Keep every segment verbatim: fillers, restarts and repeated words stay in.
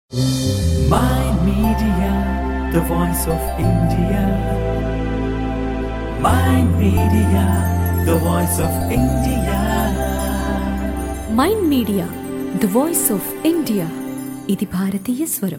Mind Media, the voice of India. Mind Media, the voice of India. Mind Media, the voice of India. ఇది భారతీయ స్వరం.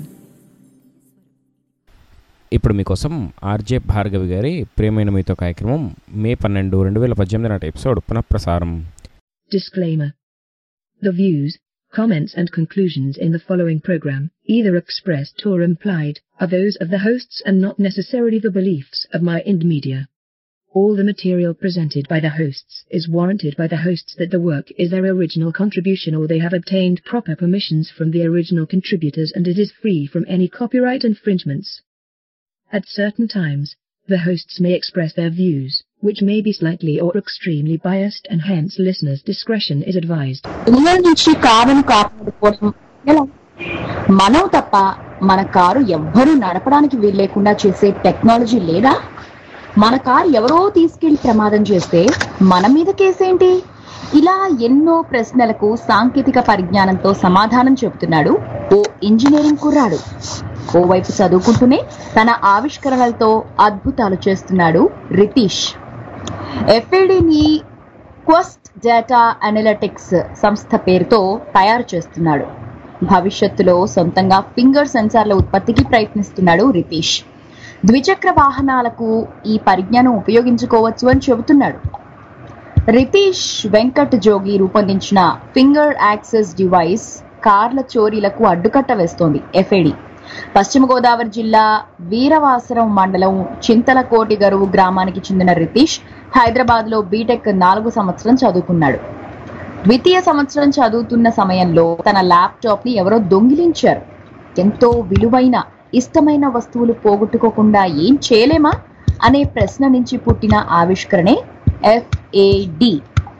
ఇప్పుడు మీకోసం RJ Bhargavi గారి ప్రియమైన మీతో కార్యక్రమం మే పన్నెండు రెండు వేల పద్దెనిమిది నాటి ఎపిసోడ్ పునఃప్రసారం. Disclaimer. The views, comments and conclusions in the following program, either expressed or implied, are those of the hosts and not necessarily the beliefs of Mind Media. All the material presented by the hosts is warranted by the hosts that the work is their original contribution or they have obtained proper permissions from the original contributors and it is free from any copyright infringements. At certain times, the hosts may express their views, which may be slightly or extremely biased and hence listeners' discretion is advised. India నుంచి కారును కాపాడుకోవడం ఎలా? మనం తప్ప మన car ఎవ్వరూ నడపడానికి వీల్లేకుండా చేసే టెక్నాలజీ లేదా? మన కారు ఎవరో తీసుకెళ్లి ప్రమాదం చేస్తే మన మీద కేసేంటి? ఇలా ఎన్నో ప్రశ్నలకు సాంకేతిక పరిజ్ఞానంతో సమాధానం చెబుతున్నాడు ఓ ఇంజనీరింగ్ కుర్రాడు. ఓవైపు చదువుకుంటూనే తన ఆవిష్కరణలతో అద్భుతాలు చేస్తున్నాడు రితీష్. ఎఫ్ఏడిని క్వెస్ట్ డేటా అనలిటిక్స్ సంస్థ పేరుతో తయారు చేస్తున్నాడు. భవిష్యత్తులో సొంతంగా ఫింగర్ సెన్సార్ల ఉత్పత్తికి ప్రయత్నిస్తున్నాడు రితీష్. ద్విచక్ర వాహనాలకు ఈ పరిజ్ఞానం ఉపయోగించుకోవచ్చు అని చెబుతున్నాడు. రితీష్ వెంకట్ జోగి రూపొందించిన ఫింగర్ యాక్సెస్ డివైస్ కార్ల చోరీలకు అడ్డుకట్ట వేస్తోంది ఎఫ్ఏడి. పశ్చిమ గోదావరి జిల్లా వీరవాసరం మండలం చింతలకోటి గరువు గ్రామానికి చెందిన రితీష్ హైదరాబాద్ లో బీటెక్ నాలుగు సంవత్సరం చదువుకున్నాడు. ద్వితీయ సంవత్సరం చదువుతున్న సమయంలో తన ల్యాప్టాప్ ని ఎవరో దొంగిలించారు. ఎంతో విలువైన ఇష్టమైన వస్తువులు పోగొట్టుకోకుండా ఏం చేయలేమా అనే ప్రశ్న నుంచి పుట్టిన ఆవిష్కరణే ఎఫ్ఏడి.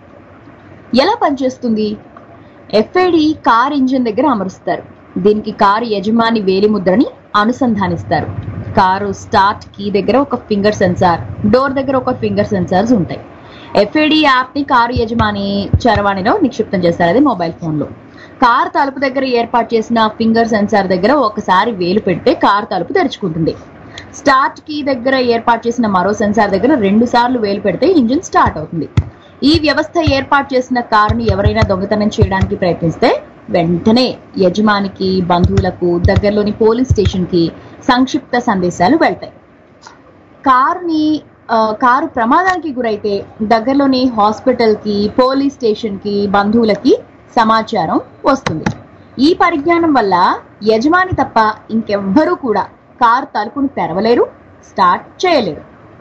ఎలా పనిచేస్తుంది? ఎఫ్ఏడి కార్ ఇంజిన్ దగ్గర అమరుస్తారు. దీనికి కారు యజమాని వేలిముద్రని అనుసంధానిస్తారు. కారు స్టార్ట్ కీ దగ్గర ఒక ఫింగర్ సెన్సార్, డోర్ దగ్గర ఒక ఫింగర్ సెన్సార్స్ ఉంటాయి. ఎఫ్ఏడి యాప్ ని కారు యజమాని చరవాణిలో నిక్షిప్తం చేస్తారు, అది మొబైల్ ఫోన్ లో. కారు తలుపు దగ్గర ఏర్పాటు చేసిన ఫింగర్ సెన్సార్ దగ్గర ఒకసారి వేలు పెడితే కారు తలుపు తెరుచుకుంటుంది. స్టార్ట్ కీ దగ్గర ఏర్పాటు చేసిన మరో సెన్సార్ దగ్గర రెండు సార్లు వేలు పెడితే ఇంజిన్ స్టార్ట్ అవుతుంది. ఈ వ్యవస్థ ఏర్పాటు చేసిన కారుని ఎవరైనా దొంగతనం చేయడానికి ప్రయత్నిస్తే వెంటనే యజమానికి, బంధువులకు, దగ్గరలోని పోలీస్ స్టేషన్ కి సంక్షిప్త సందేశాలు వెళ్తాయి. కారుని కారు ప్రమాదానికి గురైతే దగ్గరలోని హాస్పిటల్ కి, పోలీస్ స్టేషన్ కి, బంధువులకి సమాచారం వస్తుంది. ఈ పరిజ్ఞానం వల్ల యజమాని తప్ప ఇంకెవ్వరూ కూడా కారు తలుపును తెరవలేరు, స్టార్ట్ చేయలేరు.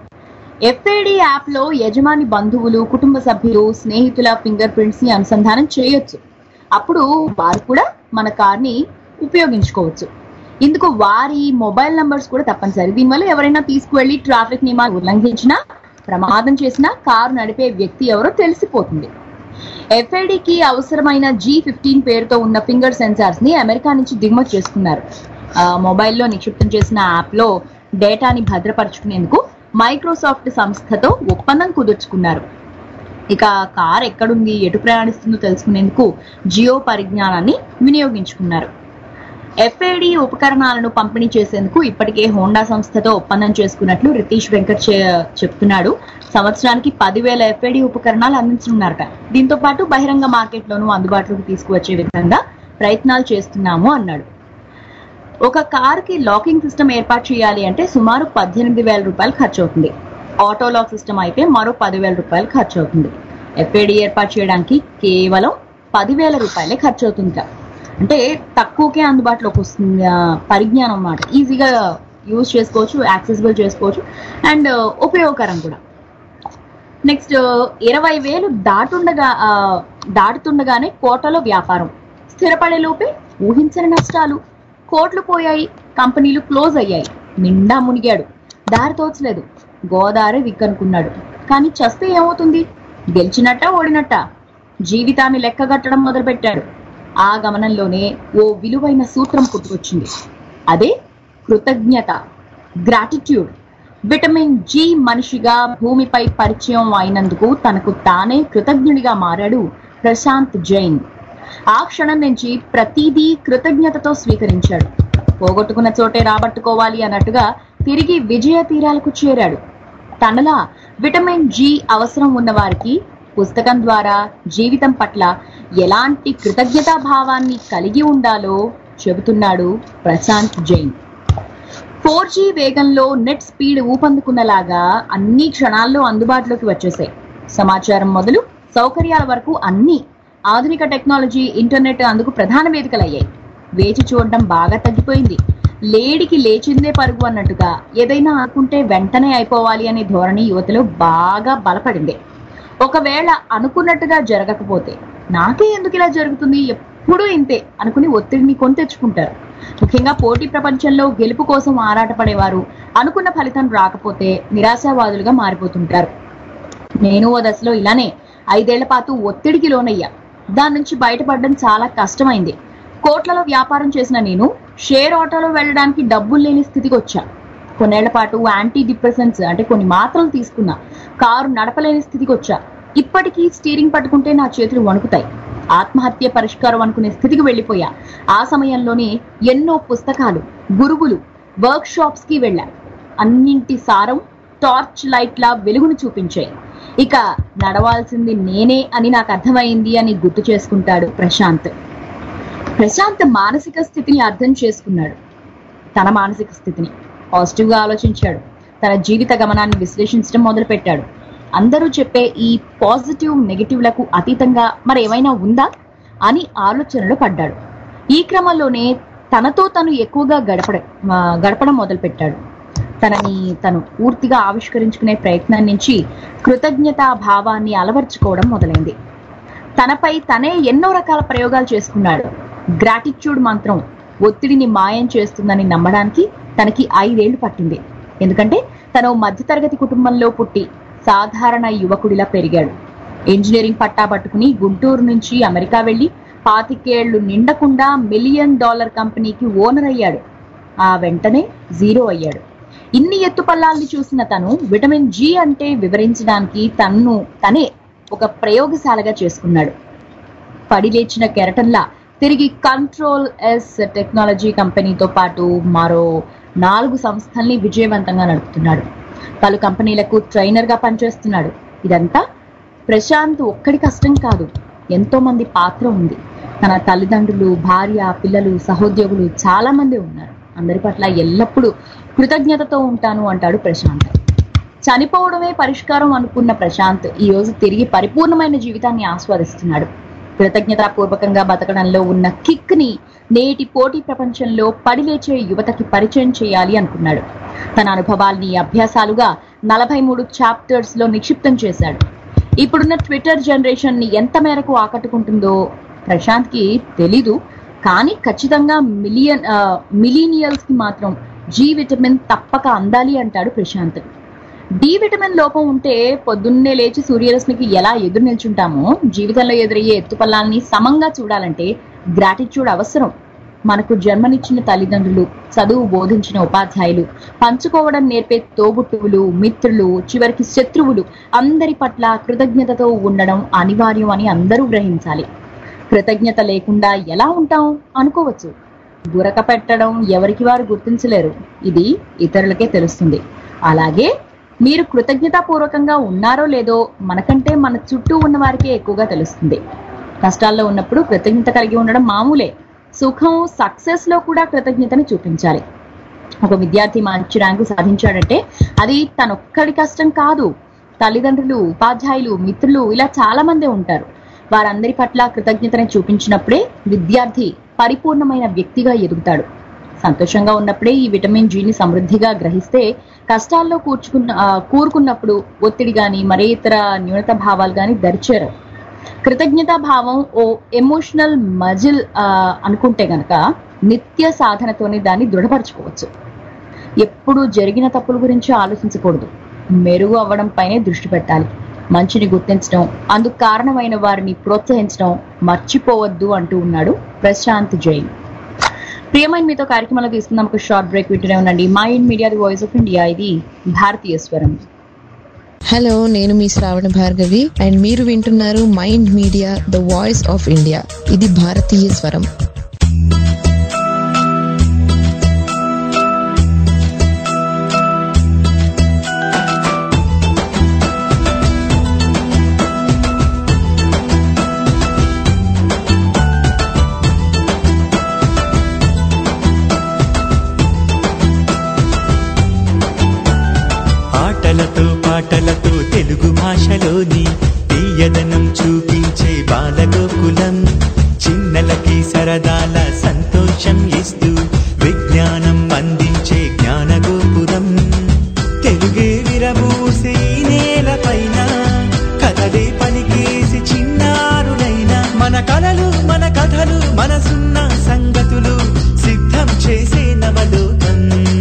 ఎఫ్ఏడి యాప్ లో యజమాని బంధువులు, కుటుంబ సభ్యులు, స్నేహితుల ఫింగర్ ప్రింట్స్ ని అనుసంధానం చేయొచ్చు. అప్పుడు వారు కూడా మన కార్ని ఉపయోగించుకోవచ్చు. ఇందుకు వారి మొబైల్ నంబర్స్ కూడా తప్పనిసరి. దీనివల్ల ఎవరైనా తీసుకువెళ్లి ట్రాఫిక్ నియమాలు ఉల్లంఘించినా, ప్రమాదం చేసినా కారు నడిపే వ్యక్తి ఎవరో తెలిసిపోతుంది. ఎఫ్ఏడికి అవసరమైన జీ ఫిఫ్టీన్ పేరుతో ఉన్న ఫింగర్ సెన్సార్స్ ని అమెరికా నుంచి దిగుమతి చేసుకున్నారు. మొబైల్లో నిక్షిప్తం చేసిన యాప్ లో డేటాని భద్రపరుచుకునేందుకు మైక్రోసాఫ్ట్ సంస్థతో ఒప్పందం కుదుర్చుకున్నారు. ఇక కార్ ఎక్కడుంది, ఎటు ప్రయాణిస్తుందో తెలుసుకునేందుకు జియో పరిజ్ఞానాన్ని వినియోగించుకున్నారు. ఎఫ్ఏడి ఉపకరణాలను పంపిణీ చేసేందుకు ఇప్పటికే హోండా సంస్థతో ఒప్పందం చేసుకున్నట్లు రితీష్ వెంకట్ చెప్తున్నాడు. సంవత్సరానికి పదివేల ఎఫ్ఏడి ఉపకరణాలు అందించనున్నారట. దీంతో పాటు బహిరంగ మార్కెట్లోనూ అందుబాటులోకి తీసుకువచ్చే విధంగా ప్రయత్నాలు చేస్తున్నాము అన్నాడు. ఒక కారుకి లాకింగ్ సిస్టమ్ ఏర్పాటు చేయాలి అంటే సుమారు పద్దెనిమిది వేల రూపాయలు ఖర్చు అవుతుంది. ఆటో లాక్ సిస్టమ్ అయితే మరో పదివేల రూపాయలు ఖర్చు అవుతుంది. ఎఫ్ఏడి ఏర్పాటు చేయడానికి కేవలం పదివేల రూపాయలే ఖర్చు అవుతుంది. అంటే తక్కువకే అందుబాటులోకి వస్తుంది పరిజ్ఞానం అన్నమాట. ఈజీగా యూజ్ చేసుకోవచ్చు, యాక్సెసిబుల్ చేసుకోవచ్చు అండ్ ఉపయోగకరం కూడా. నెక్స్ట్, ఇరవై వేలు దాటుండగా దాటుతుండగానే కోటలో వ్యాపారం స్థిరపడే లోపే ఊహించని నష్టాలు. కోట్లు పోయాయి, కంపెనీలు క్లోజ్ అయ్యాయి, నిండా మునిగాడు, దారి తోచలేదు, గోదావరి విక్కనుకున్నాడు. కానీ చస్తే ఏమవుతుంది? గెలిచినట్ట ఓడినట్ట? జీవితాన్ని లెక్కగట్టడం మొదలుపెట్టాడు. ఆ గమనంలోనే ఓ విలువైన సూత్రం పుట్టుకొచ్చింది. అదే కృతజ్ఞత, గ్రాటిట్యూడ్. విటమిన్ జి మనిషిగా భూమిపై పరిచయం అయినందుకు తనకు తానే కృతజ్ఞుడిగా మారాడు ప్రశాంత్ జైన్. ఆ క్షణం నుంచి ప్రతిదీ కృతజ్ఞతతో స్వీకరించాడు. పోగొట్టుకున్న చోటే రాబట్టుకోవాలి అన్నట్టుగా తిరిగి విజయ తీరాలకు చేరాడు. తనలా విటమిన్ జి అవసరం ఉన్న వారికి పుస్తకం ద్వారా జీవితం పట్ల ఎలాంటి కృతజ్ఞతా భావాన్ని కలిగి ఉండాలో చెబుతున్నాడు ప్రశాంత్ జైన్. ఫోర్ జీ వేగంలో నెట్ స్పీడ్ ఊపందుకున్నలాగా అన్ని క్షణాల్లో అందుబాటులోకి వచ్చేసాయి. సమాచారం మొదలు సౌకర్యాల వరకు అన్ని ఆధునిక టెక్నాలజీ, ఇంటర్నెట్ అందుకు ప్రధాన వేదికలయ్యాయి. వేచి చూడడం బాగా తగ్గిపోయింది. లేడికి లేచిందే పరుగు అన్నట్టుగా ఏదైనా అనుకుంటే వెంటనే అయిపోవాలి అనే ధోరణి యువతలో బాగా బలపడింది. ఒకవేళ అనుకున్నట్టుగా జరగకపోతే నాకే ఎందుకు ఇలా జరుగుతుంది, ఎప్పుడూ ఇంతే అనుకుని ఒత్తిడిని కొని తెచ్చుకుంటారు. ముఖ్యంగా పోటీ ప్రపంచంలో గెలుపు కోసం ఆరాటపడేవారు అనుకున్న ఫలితం రాకపోతే నిరాశావాదులుగా మారిపోతుంటారు. నేను ఓ దశలో ఇలానే ఐదేళ్ల పాటు ఒత్తిడికి లోనయ్యా. దాని నుంచి బయటపడడం చాలా కష్టమైంది. కోట్లలో వ్యాపారం చేసిన నేను షేర్ ఆటోలో వెళ్ళడానికి డబ్బులు లేని స్థితికి వచ్చా. కొన్నేళ్ల పాటు యాంటీ డిప్రెసెంట్స్ అంటే కొన్ని మాత్రలు తీసుకున్నా. కారు నడపలేని స్థితికి వచ్చా. ఇప్పటికీ స్టీరింగ్ పట్టుకుంటే నా చేతులు వణుకుతాయి. ఆత్మహత్య పరిష్కారం అనుకునే స్థితికి వెళ్ళిపోయా. ఆ సమయంలోనే ఎన్నో పుస్తకాలు, గురువులు, వర్క్ షాప్స్ కి వెళ్ళా. అన్నింటి సారం టార్చ్ లైట్ లా వెలుగును చూపించాయి. ఇక నడవాల్సింది నేనే అని నాకు అర్థమైంది అని గుర్తు చేసుకుంటాడు ప్రశాంత్. ప్రశాంత్ మానసిక స్థితిని అర్థం చేసుకున్నాడు. తన మానసిక స్థితిని పాజిటివ్ గా ఆలోచించాడు. తన జీవిత గమనాన్ని విశ్లేషించడం మొదలు పెట్టాడు. అందరూ చెప్పే ఈ పాజిటివ్ నెగిటివ్లకు అతీతంగా మరేమైనా ఉందా అని ఆలోచనలో పడ్డాడు. ఈ క్రమంలోనే తనతో తను ఎక్కువగా గడపడ గడపడం మొదలు పెట్టాడు. తనని తను పూర్తిగా ఆవిష్కరించుకునే ప్రయత్నం నుంచి కృతజ్ఞతా భావాన్ని అలవర్చుకోవడం మొదలైంది. తనపై తనే ఎన్నో రకాల ప్రయోగాలు చేసుకున్నాడు. గ్రాటిట్యూడ్ మంత్రం ఒత్తిడిని మాయం చేస్తుందని నమ్మడానికి తనకి ఐదేళ్లు పట్టింది. ఎందుకంటే తను మధ్యతరగతి కుటుంబంలో పుట్టి సాధారణ యువకుడిలా పెరిగాడు. ఇంజనీరింగ్ పట్టా పట్టుకుని గుంటూరు నుంచి అమెరికా వెళ్లి పాతికేళ్లు నిండకుండా మిలియన్ డాలర్ కంపెనీకి ఓనర్ అయ్యాడు. ఆ వెంటనే జీరో అయ్యాడు. ఇన్ని ఎత్తుపల్లాల్ని చూసిన తను విటమిన్ జి అంటే వివరించడానికి తన్ను తనే ఒక ప్రయోగశాలగా చేసుకున్నాడు. పడి లేచిన కెరటంలా తిరిగి కంట్రోల్ ఎస్ టెక్నాలజీ కంపెనీతో పాటు మరో నాలుగు సంస్థల్ని విజయవంతంగా నడుపుతున్నాడు. పలు కంపెనీలకు ట్రైనర్ గా పనిచేస్తున్నాడు. ఇదంతా ప్రశాంత్ ఒక్కడి కష్టం కాదు, ఎంతో మంది పాత్ర ఉంది. తన తల్లిదండ్రులు, భార్య, పిల్లలు, సహోద్యోగులు చాలా మంది ఉన్నారు. అందరి పట్ల ఎల్లప్పుడూ కృతజ్ఞతతో ఉంటాను అంటాడు ప్రశాంత్. చనిపోవడమే పరిష్కారం అనుకున్న ప్రశాంత్ ఈ రోజు తిరిగి పరిపూర్ణమైన జీవితాన్ని ఆస్వాదిస్తున్నాడు. కృతజ్ఞతాపూర్వకంగా బతకడంలో ఉన్న కిక్ ని నేటి పోటీ ప్రపంచంలో పడిలేచే యువతకి పరిచయం చేయాలి అనుకున్నాడు. తన అనుభవాల్ని అభ్యాసాలుగా నలభై మూడు చాప్టర్స్ లో నిక్షిప్తం చేశాడు. ఇప్పుడున్న ట్విట్టర్ జనరేషన్ ని ఎంత మేరకు ఆకట్టుకుంటుందో ప్రశాంత్ కి తెలీదు. కానీ ఖచ్చితంగా మిలియన్ మిలీనియల్స్ కి మాత్రం జి విటమిన్ తప్పక అందాలి అంటాడు ప్రశాంత్. డి విటమిన్ లోపం ఉంటే పొద్దున్నే లేచి సూర్యరశ్మికి ఎలా ఎదురు నిల్చుంటామో జీవితంలో ఎదురయ్యే ఎత్తుపల్లాల్ని సమంగా చూడాలంటే గ్రాటిట్యూడ్ అవసరం. మనకు జన్మనిచ్చిన తల్లిదండ్రులు, చదువు బోధించిన ఉపాధ్యాయులు, పంచుకోవడం నేర్పే తోబుట్టువులు, మిత్రులు, చివరికి శత్రువులు అందరి పట్ల కృతజ్ఞతతో ఉండడం అనివార్యం అని అందరూ గ్రహించాలి. కృతజ్ఞత లేకుండా ఎలా ఉంటాం అనుకోవచ్చు. గురక పెట్టడం ఎవరికి వారు గుర్తించలేరు. ఇది ఇతరులకే తెలుస్తుంది. అలాగే మీరు కృతజ్ఞతాపూర్వకంగా ఉన్నారో లేదో మనకంటే మన చుట్టూ ఉన్న వారికే ఎక్కువగా తెలుస్తుంది. కష్టాల్లో ఉన్నప్పుడు కృతజ్ఞత కలిగి ఉండడం మామూలే. సుఖం, సక్సెస్ లో కూడా కృతజ్ఞతని చూపించాలి. ఒక విద్యార్థి మంచి ర్యాంకు సాధించాడంటే అది తనొక్కడి కష్టం కాదు. తల్లిదండ్రులు, ఉపాధ్యాయులు, మిత్రులు ఇలా చాలా మంది ఉంటారు. వారందరి పట్ల కృతజ్ఞతని చూపించినప్పుడే విద్యార్థి పరిపూర్ణమైన వ్యక్తిగా ఎదుగుతాడు. సంతోషంగా ఉన్నప్పుడే ఈ విటమిన్ జిని సమృద్ధిగా గ్రహిస్తే కష్టాల్లో కూర్చుకున్న కూరుకున్నప్పుడు ఒత్తిడి గాని మరే ఇతర న్యూనత భావాలు గాని దరిచేరవు. కృతజ్ఞతా భావం ఓ ఎమోషనల్ మజిల్ అనుకుంటే గనక నిత్య సాధనతోనే దాన్ని దృఢపరచుకోవచ్చు. ఎప్పుడు జరిగిన తప్పుల గురించి ఆలోచించకూడదు. మెరుగు అవ్వడం పైనే దృష్టి పెట్టాలి. మంచిని గుర్తించడం, అందుకు కారణమైన వారిని ప్రోత్సహించడం మర్చిపోవద్దు అంటూ ఉన్నాడు ప్రశాంత్ జైన్. ప్రియమైన మీతో కార్యక్రమంలో తీసుకుందాం ఒక షార్ట్ బ్రేక్. వింటూనే ఉండండి mind media, the voice of India. ఇది భారతీయ స్వరం. హలో, నేను మీ శ్రావణ భార్గవి అండ్ మీరు వింటున్నారు mind media, the voice of India. ఇది భారతీయ స్వరం. భాషలోని తీయదనం చూపించే బాలగోకులం, చిన్నలకి సరదాల సంతోషం ఇస్తూ విజ్ఞానం అందించే జ్ఞానగోపురం. తెలుగే విరబూసే నేల పైన కథలే పలికేసి చిన్నారులైన మన కలలు మన కథలు మనసున్న సంగతులు సిద్ధం చేసే నవలోకం.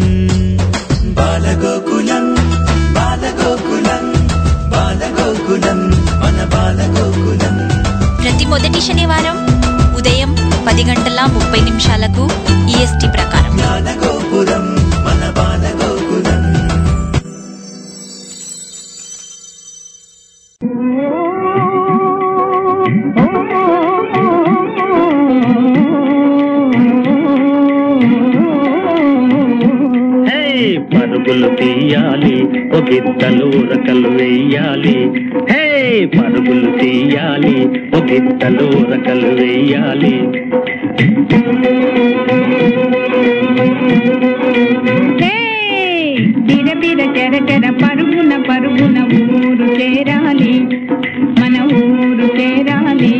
బాలగోకులం బాలగోకులం బాలగోకులం మన బాలగోకులం. ప్రతి మొదటి శనివారం ఉదయం పది గంటల ముప్పై నిమిషాలకు ఈఎస్టీ ప్రకారం జ్ఞానగోపురం మన బాలగోకులం. పరుగులు తీయాలి ఒగిద్దలు రకలు వేయాలి. హే పరుగులు తీయాలి ఒగిద్దలు రకలు వేయాలి. బిర బిర చెరచెర పరుగున పరుగున ఊరు చేరాలి, మన ఊరు చేరాలి.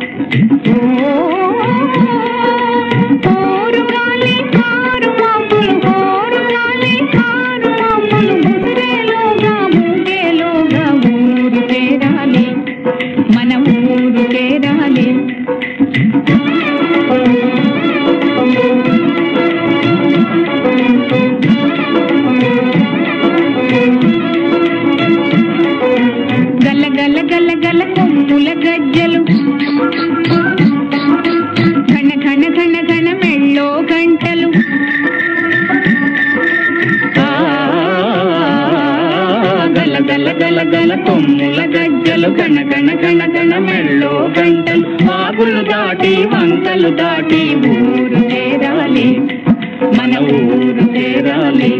ఓరు గాలి కారు మాపులు ఓరు గాలి కారు మాపులు ముసిరేలోగా మూగేలోగా ఊరు చేరాలి, మన ఊరు చేరాలి. గల్ల గల్ల గల్ల గల్ల కొమ్ముల గజ్జలు ఘన ఘన ఘన ఘన మెళ్ళో గంటలు. గల గల గల గల కొమ్ముల గజ్జలు ఘన ఘన ఘన ఘన మెళ్ళో గంటలు. వాగులు దాటి వంకలు దాటి ఊరు చేరాలి, మన ఊరు చేరాలి.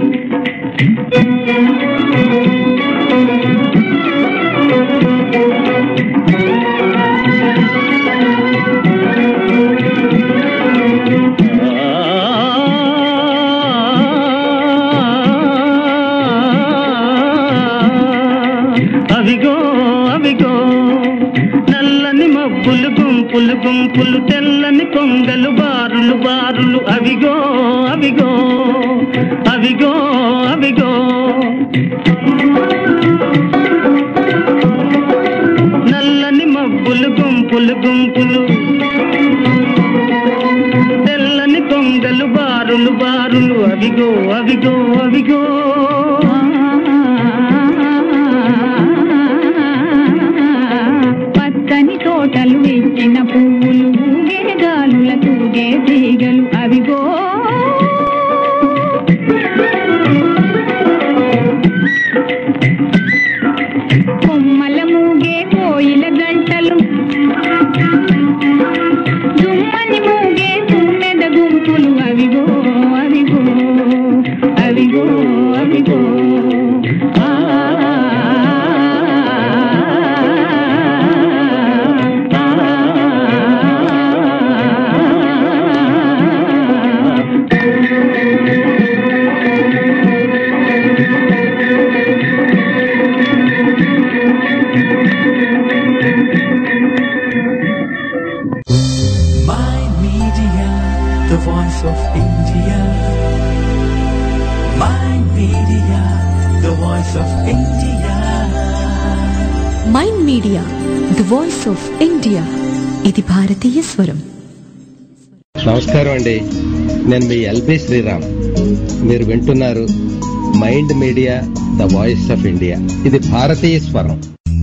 అవిగో అవిగో నల్లని మబ్బులు గుంపులు గుంపులు తెల్లని కొంగలు బారులు బారులు. అవిగో అవిగో అవిగో అవిగో నల్లని మబ్బులు గుంపులు గుంపులు తెల్లని కొంగలు బారులు బారులు. అవిగో అవిగో అవిగో పచ్చని తోటలు ఇచ్చిన పువ్వులు ఊగే గాలుల తూగే తీగలు. అవిగో కొమ్మల మూగే కోయిల గంటలు దుమ్మని మూగే తుమ్మెద గుంపులు. అవిగో అవిగో అవిగో అవిగో Mind Media, the voice of India. Mind Media, the voice of India. Mind media the voice of India. ఇది భారతీయ స్వరం. నమస్కారం అండి, నేను మీ ఎల్బి శ్రీరామ్. మీరు వింటున్నారు mind media the voice of India. ఇది భారతీయ స్వరం.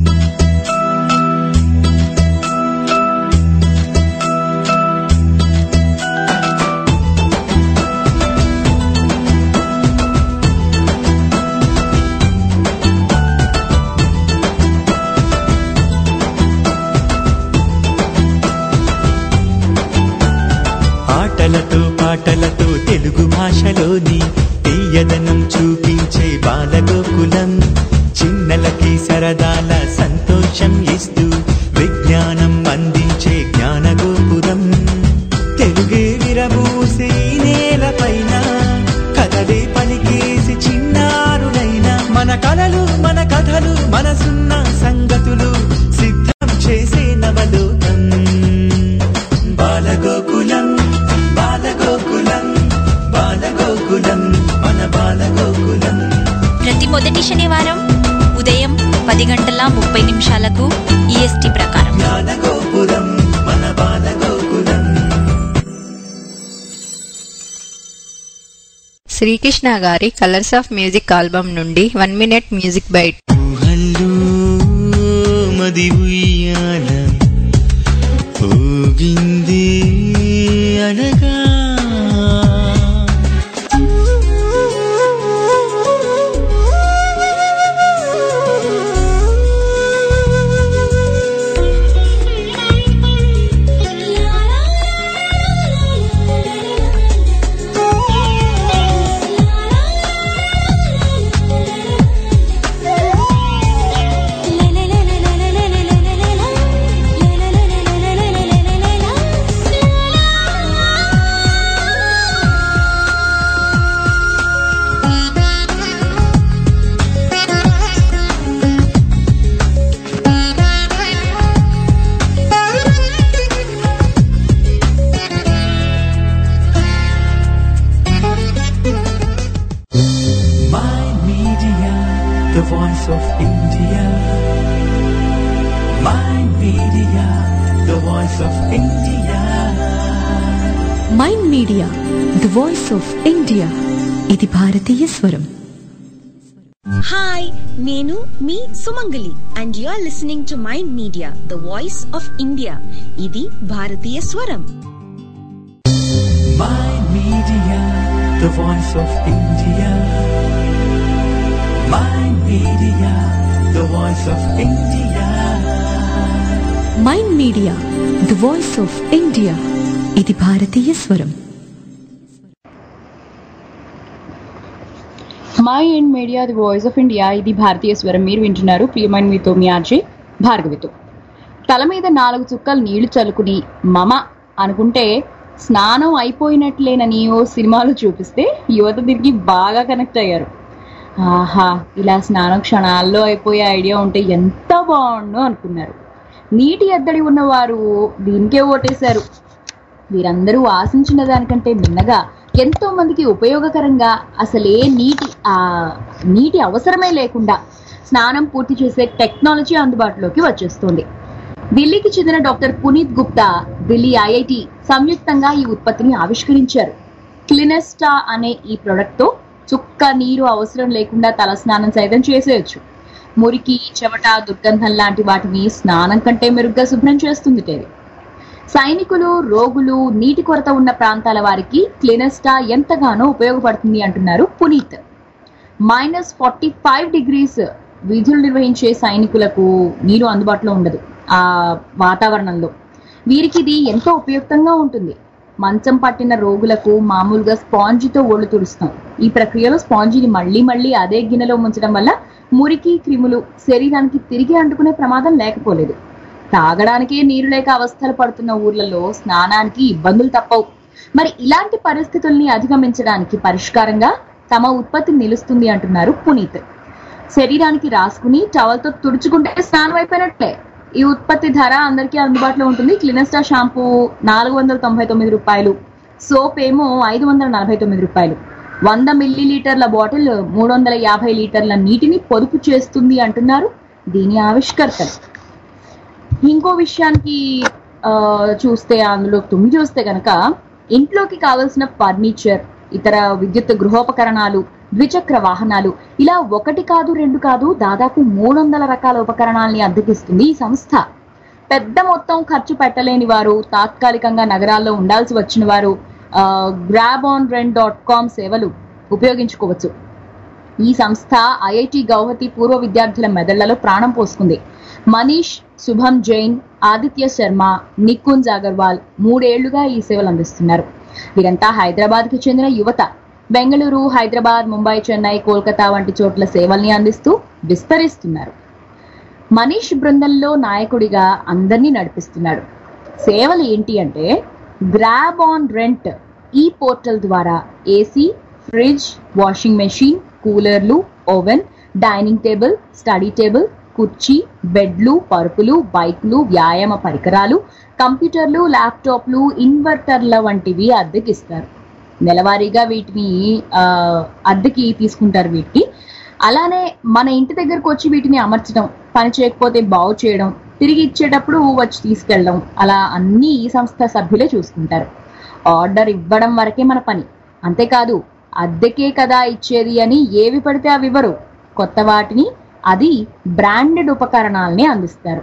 ఆటలతో పాటలతో తెలుగు భాషలోని తీయదనం చూపించే బాలగోకులం, చిన్నలకి సరదాల సంతోషం ఇస్తూ విజ్ఞానం అందించే జ్ఞానగోపురం. తెలుగే విరబూసే నేల పైన కథలే పలికేసి చిన్నారులైన మన కలలు మన కథలు మనసున్న సంగ మొదటి శనివారం ఉదయం పది గంటల ముప్పై నిమిషాలకు ఈఎస్టీ ప్రకారం. శ్రీకృష్ణ గారి కలర్స్ ఆఫ్ మ్యూజిక్ ఆల్బమ్ నుండి వన్ మినిట్ మ్యూజిక్ బైట్. మది ఉయ్యాల ఊగింది అనగా mind media the voice of India. ఇది భారతీయ స్వరం. హాయ్, నేను మీ Sumangali and you are listening to mind media the voice of India. ఇది భారతీయ స్వరం. Mind media the voice of India. Mind media the voice of India. Mind media the voice of India. ఇది భారతీయ స్వరం. My and media the voice of India. ఇది భారతీయ స్వరం. మీరు వింటున్నారు ప్రియమైన మీతో మీ ఆర్జే భార్గవితో. తల మీద నాలుగు చుక్కలు నీళ్లు చల్లుకుని మమ అనుకుంటే స్నానం అయిపోయినట్లేనని ఓ సినిమాలు చూపిస్తే యువత తిరిగి బాగా కనెక్ట్ అయ్యారు. ఆహా, ఇలా స్నానం క్షణాల్లో అయిపోయే ఐడియా ఉంటే ఎంత బాగుండు అనుకున్నారు. నీటి ఎద్దడి ఉన్నవారు దీనికే ఓటేశారు. వీరందరూ ఆశించిన దానికంటే మిన్నగా ఎంతో మందికి ఉపయోగకరంగా అసలే నీటి ఆ నీటి అవసరమే లేకుండా స్నానం పూర్తి చేసే టెక్నాలజీ అందుబాటులోకి వచ్చేస్తుంది. ఢిల్లీకి చెందిన డాక్టర్ పునీత్ గుప్తా, ఢిల్లీ ఐఐటి సంయుక్తంగా ఈ ఉత్పత్తిని ఆవిష్కరించారు. క్లినెస్టా అనే ఈ ప్రొడక్ట్ తో చుక్క నీరు అవసరం లేకుండా తల స్నానం సైతం చేసేయచ్చు. మురికి, చెమట, దుర్గంధం లాంటి వాటిని స్నానం కంటే మెరుగ్గా శుభ్రం చేస్తుంది. సైనికులు, రోగులు, నీటి కొరత ఉన్న ప్రాంతాల వారికి క్లినెస్టా ఎంతగానో ఉపయోగపడుతుంది అంటున్నారు Puneet. Minus forty five degrees విధులు నిర్వహించే సైనికులకు నీరు అందుబాటులో ఉండదు ఆ వాతావరణంలో. వీరికి ఇది ఎంతో ఉపయుక్తంగా ఉంటుంది. మంచం పట్టిన రోగులకు మామూలుగా స్పాంజితో ఒళ్ళు తుడుస్తాం. ఈ ప్రక్రియలో స్పాంజిని మళ్లీ మళ్లీ అదే గిన్నెలో ముంచడం వల్ల మురికి, క్రిములు శరీరానికి తిరిగి అంటుకునే ప్రమాదం లేకపోలేదు. తాగడానికే నీరు లేక అవస్థలు పడుతున్న ఊర్లలో స్నానానికి ఇబ్బందులు తప్పవు. మరి ఇలాంటి పరిస్థితుల్ని అధిగమించడానికి పరిష్కారంగా తమ ఉత్పత్తి నిలుస్తుంది అంటున్నారు పునీత్. శరీరానికి రాసుకుని టవల్తో తుడుచుకుంటే స్నానం అయిపోయినట్లే. ఈ ఉత్పత్తి ధర అందరికీ అందుబాటులో ఉంటుంది. క్లినెస్టా షాంపూ నాలుగు వందల తొంభై తొమ్మిది రూపాయలు, సోప్ ఏమో ఐదు వందల నలభై తొమ్మిది రూపాయలు. వంద మిల్లీ లీటర్ల బాటిల్ మూడు వందల యాభై లీటర్ల నీటిని పొదుపు చేస్తుంది అంటున్నారు దీని ఆవిష్కర్తలు. ఇంకో విషయానికి చూస్తే అందులో తుమ్మి చూస్తే కనుక ఇంట్లోకి కావలసిన ఫర్నిచర్, ఇతర విద్యుత్ గృహోపకరణాలు, ద్విచక్ర వాహనాలు ఇలా ఒకటి కాదు రెండు కాదు దాదాపు మూడు వందల రకాల ఉపకరణాలని అద్దెకిస్తుంది ఈ సంస్థ. పెద్ద మొత్తం ఖర్చు పెట్టలేని వారు, తాత్కాలికంగా నగరాల్లో ఉండాల్సి వచ్చిన వారు grab on rent dot com సేవలు ఉపయోగించుకోవచ్చు. ఈ సంస్థ ఐఐటి గౌహతి పూర్వ విద్యార్థుల మెదళ్లలో ప్రాణం పోసుకుంది. మనీష్, శుభం జైన్, ఆదిత్య శర్మ, నికుంజ్ అగర్వాల్ మూడేళ్లుగా ఈ సేవలు అందిస్తున్నారు. వీరంతా హైదరాబాద్ కి చెందిన యువత. బెంగళూరు, హైదరాబాద్, ముంబై, చెన్నై, కోల్కతా వంటి చోట్ల సేవల్ని అందిస్తూ విస్తరిస్తున్నారు. మనీష్ బృందంలో నాయకుడిగా అందరినీ నడిపిస్తున్నాడు. సేవలు ఏంటి అంటే గ్రాబ్ ఆన్ రెంట్ ఈ పోర్టల్ ద్వారా ఏసీ, ఫ్రిడ్జ్, వాషింగ్ మెషిన్, కూలర్లు, oven, dining table, study table, కుర్చీ, బెడ్లు, పరుపులు, బైక్లు, వ్యాయామ పరికరాలు, కంప్యూటర్లు, ల్యాప్టాప్లు, ఇన్వర్టర్ల వంటివి అద్దెకిస్తారు. నెలవారీగా వీటిని అద్దెకి తీసుకుంటారు. వీటికి అలానే మన ఇంటి దగ్గరకు వచ్చి వీటిని అమర్చడం, పని చేయకపోతే బాగు చేయడం, తిరిగి ఇచ్చేటప్పుడు వచ్చి తీసుకెళ్ళడం, అలా అన్ని ఈ సంస్థ సభ్యులే చూసుకుంటారు. ఆర్డర్ ఇవ్వడం వరకే మన పని. అంతేకాదు అద్దెకే కదా ఇచ్చేది అని ఏవి పడితే అవి ఇవ్వరు. కొత్త వాటిని, అది బ్రాండెడ్ ఉపకరణాలని అందిస్తారు.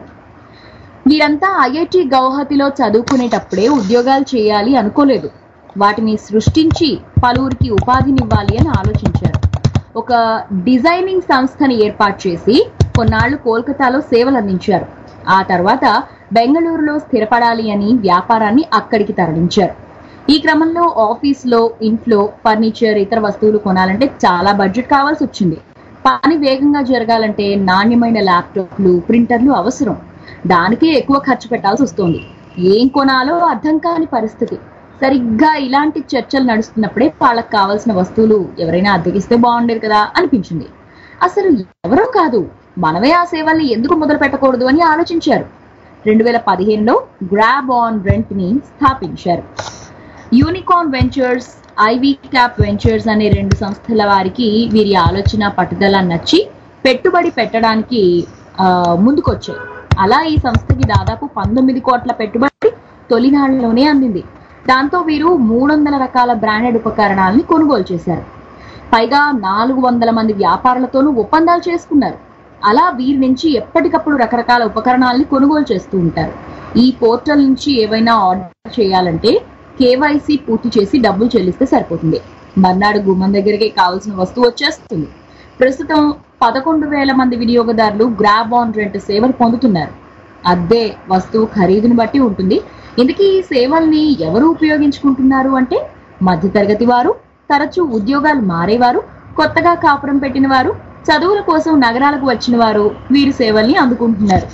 వీరంతా ఐఐటి గౌహతిలో చదువుకునేటప్పుడే ఉద్యోగాలు చేయాలి అనుకోలేదు. వాటిని సృష్టించి పలువురికి ఉపాధినివ్వాలి అని ఆలోచించారు. ఒక డిజైనింగ్ సంస్థని ఏర్పాటు చేసి కొన్నాళ్లు కోల్కతాలో సేవలు అందించారు. ఆ తర్వాత బెంగళూరులో స్థిరపడాలి అని వ్యాపారాన్ని అక్కడికి తరలించారు. ఈ క్రమంలో ఆఫీస్లో, ఇంట్లో ఫర్నిచర్, ఇతర వస్తువులు కొనాలంటే చాలా బడ్జెట్ కావాల్సి వచ్చింది. పని వేగంగా జరగాలంటే నాణ్యమైన ల్యాప్టాప్లు, ప్రింటర్లు అవసరం. దానికే ఎక్కువ ఖర్చు పెట్టాల్సి వస్తుంది. ఏం కొనాలో అర్థం కాని పరిస్థితి. సరిగ్గా ఇలాంటి చర్చలు నడుస్తున్నప్పుడే వాళ్ళకి కావాల్సిన వస్తువులు ఎవరైనా అద్దెకిస్తే బాగుండేది కదా అనిపించింది. అసలు ఎవరో కాదు, మనమే ఆ సేవల్ని ఎందుకు మొదలు పెట్టకూడదు అని ఆలోచించారు. రెండు వేల పదిహేనులో గ్రాబ్ ఆన్ రెంట్ ని స్థాపించారు. Unicorn ventures, IV cap ventures అనే రెండు సంస్థల వారికి వీరి ఆలోచన, పట్టుదల నచ్చి పెట్టుబడి పెట్టడానికి ఆ ముందుకొచ్చాయి. అలా ఈ సంస్థకి దాదాపు పంతొమ్మిది కోట్ల పెట్టుబడి తొలినాళ్లలోనే అందింది. దాంతో వీరు మూడు వందల రకాల బ్రాండెడ్ ఉపకరణాలని కొనుగోలు చేశారు. పైగా నాలుగు వందల మంది వ్యాపారులతోనూ ఒప్పందాలు చేసుకున్నారు. అలా వీరి నుంచి ఎప్పటికప్పుడు రకరకాల ఉపకరణాలని కొనుగోలు చేస్తూ ఉంటారు. ఈ పోర్టల్ నుంచి ఏవైనా ఆర్డర్ చేయాలంటే కేవైసీ పూర్తి చేసి డబ్బులు చెల్లిస్తే సరిపోతుంది. మర్నాడు గుమ్మం దగ్గరికి కావాల్సిన వస్తువు వచ్చేస్తుంది. ప్రస్తుతం పదకొండు వేల మంది వినియోగదారులు గ్రాబ్ ఆన్ రెంట్ సేవలు పొందుతున్నారు. అద్దె వస్తువు ఖరీదును బట్టి ఉంటుంది. ఇందుకీ ఈ సేవల్ని ఎవరు ఉపయోగించుకుంటున్నారు అంటే మధ్యతరగతి వారు, తరచూ ఉద్యోగాలు మారేవారు, కొత్తగా కాపురం పెట్టిన వారు, చదువుల కోసం నగరాలకు వచ్చిన వారు వీరి సేవల్ని అందుకుంటున్నారు.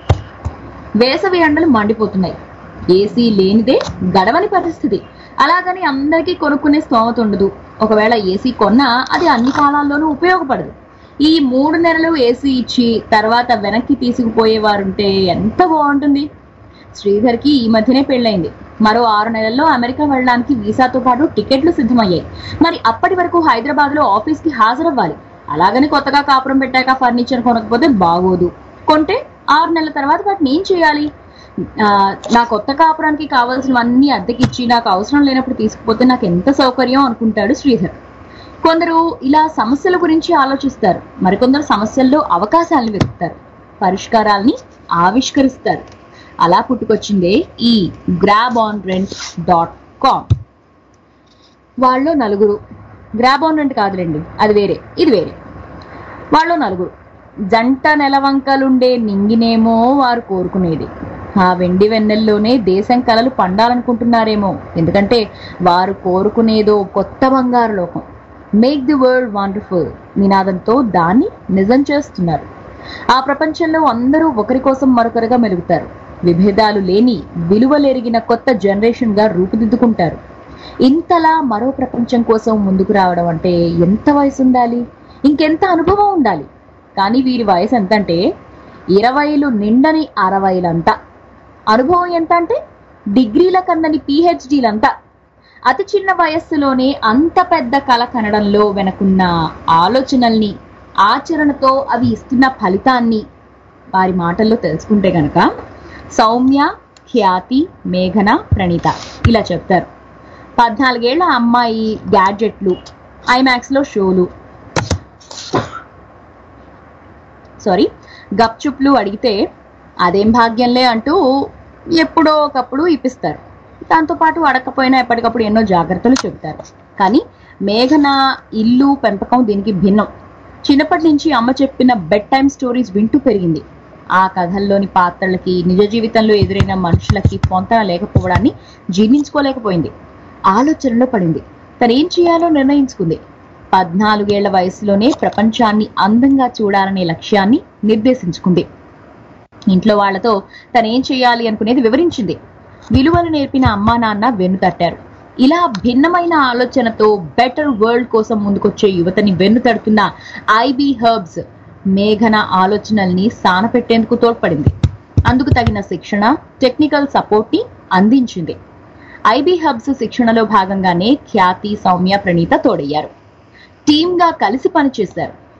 వేసవి ఎండలు మండిపోతున్నాయి. ఏసీ లేనిదే గడవని పరిస్థితి. అలాగని అందరికీ కొనుక్కునే స్తోమత ఉండదు. ఒకవేళ ఏసీ కొన్నా అది అన్ని కాలాల్లోనూ ఉపయోగపడదు. ఈ మూడు నెలలు ఏసీ ఇచ్చి తర్వాత వెనక్కి తీసుకుపోయేవారుంటే ఎంత బాగుంటుంది. శ్రీధర్ కి ఈ మధ్యనే పెళ్ళైంది. మరో ఆరు నెలల్లో అమెరికా వెళ్ళడానికి వీసాతో పాటు టికెట్లు సిద్ధమయ్యాయి. మరి అప్పటి వరకు హైదరాబాద్ లో ఆఫీస్ కి హాజరవ్వాలి. అలాగని కొత్తగా కాపురం పెట్టాక ఫర్నిచర్ కొనకపోతే బాగోదు. కొంటే ఆరు నెలల తర్వాత వాటిని ఏం చేయాలి? నా కొత్త కాపురానికి కావాల్సినవన్నీ అద్దెకిచ్చి నాకు అవసరం లేనప్పుడు తీసుకుపోతే నాకు ఎంత సౌకర్యం అనుకుంటాడు శ్రీధర్. కొందరు ఇలా సమస్యల గురించి ఆలోచిస్తారు. మరికొందరు సమస్యల్లో అవకాశాలను వెతుకుతారు, పరిష్కారాల్ని ఆవిష్కరిస్తారు. అలా పుట్టుకొచ్చిందే ఈ grab on rent dot com. వాళ్ళు నలుగురు, గ్రాబ్ ఆన్ రెంట్ కాదులేండి, అది వేరే, ఇది వేరే. వాళ్ళు నలుగురు జంట నెలవంకలుండే నింగినేమో వారు కోరుకునేది. ఆ వెండి వెన్నెల్లోనే దేశం కలలు పండాలనుకుంటున్నారేమో. ఎందుకంటే వారు కోరుకునేదో కొత్త బంగారు లోకం. మేక్ ది వరల్డ్ వండర్ఫుల్ నినాదంతో దాన్ని నిజం చేస్తున్నారు. ఆ ప్రపంచంలో అందరూ ఒకరి కోసం మరొకరుగా మెలుగుతారు. విభేదాలు లేని, విలువలెరిగిన కొత్త జనరేషన్ గా రూపుదిద్దుకుంటారు. ఇంతలా మరో ప్రపంచం కోసం ముందుకు రావడం అంటే ఎంత వయసు ఉండాలి, ఇంకెంత అనుభవం ఉండాలి. కానీ వీరి వయసు ఎంత అంటే ఇరవైలు నిండని అరవైలంతా. అనుభవం ఎంత అంటే డిగ్రీల కన్నని పిహెచ్డీలంతా. అతి చిన్న వయస్సులోనే అంత పెద్ద కళ కనడంలో వెనకున్న ఆలోచనల్ని, ఆచరణతో అవి ఇస్తున్న ఫలితాన్ని వారి మాటల్లో తెలుసుకుంటే గనక సౌమ్య, ఖ్యాతి, మేఘన, ప్రణీత ఇలా చెప్తారు. పద్నాలుగేళ్ల అమ్మాయి, గ్యాడ్జెట్లు, ఐమాక్స్ లో షోలు, సారీ గప్చుప్లు అడిగితే అదేం భాగ్యంలే అంటూ ఎప్పుడో ఒకప్పుడు ఇప్పిస్తారు. దాంతోపాటు అడగకపోయినా ఎప్పటికప్పుడు ఎన్నో జాగ్రత్తలు చెబుతారు. కానీ మేఘన ఇల్లు పెంపకం దీనికి భిన్నం. చిన్నప్పటి నుంచి అమ్మ చెప్పిన బెడ్ టైమ్ స్టోరీస్ వింటూ పెరిగింది. ఆ కథల్లోని పాత్రలకి, నిజ జీవితంలో ఎదురైన మనుషులకి పొంతన లేకపోవడాన్ని జీర్ణించుకోలేకపోయింది. ఆలోచనలో పడింది. తనేం చేయాలో నిర్ణయించుకుంది. పద్నాలుగేళ్ల వయసులోనే ప్రపంచాన్ని అందంగా చూడాలనే లక్ష్యాన్ని నిర్దేశించుకుంది. ఇంట్లో వాళ్లతో తనేం చేయాలి అనుకునేది వివరించింది. విలువలు నేర్పిన అమ్మా నాన్న వెన్నుతట్టారు. ఇలా భిన్నమైన ఆలోచనతో బెటర్ వరల్డ్ కోసం ముందుకొచ్చే యువతని వెన్నుతడుతున్న ఐబీ హర్బ్స్ మేఘన ఆలోచనల్ని సానపెట్టేందుకు తోడ్పడింది. అందుకు తగిన శిక్షణ, టెక్నికల్ సపోర్ట్ ని అందించింది. ఐబీ హబ్స్ శిక్షణలో భాగంగానే ఖ్యాతి, సౌమ్య, ప్రణీత తోడయ్యారు. టీమ్ గా కలిసి పనిచేశారు.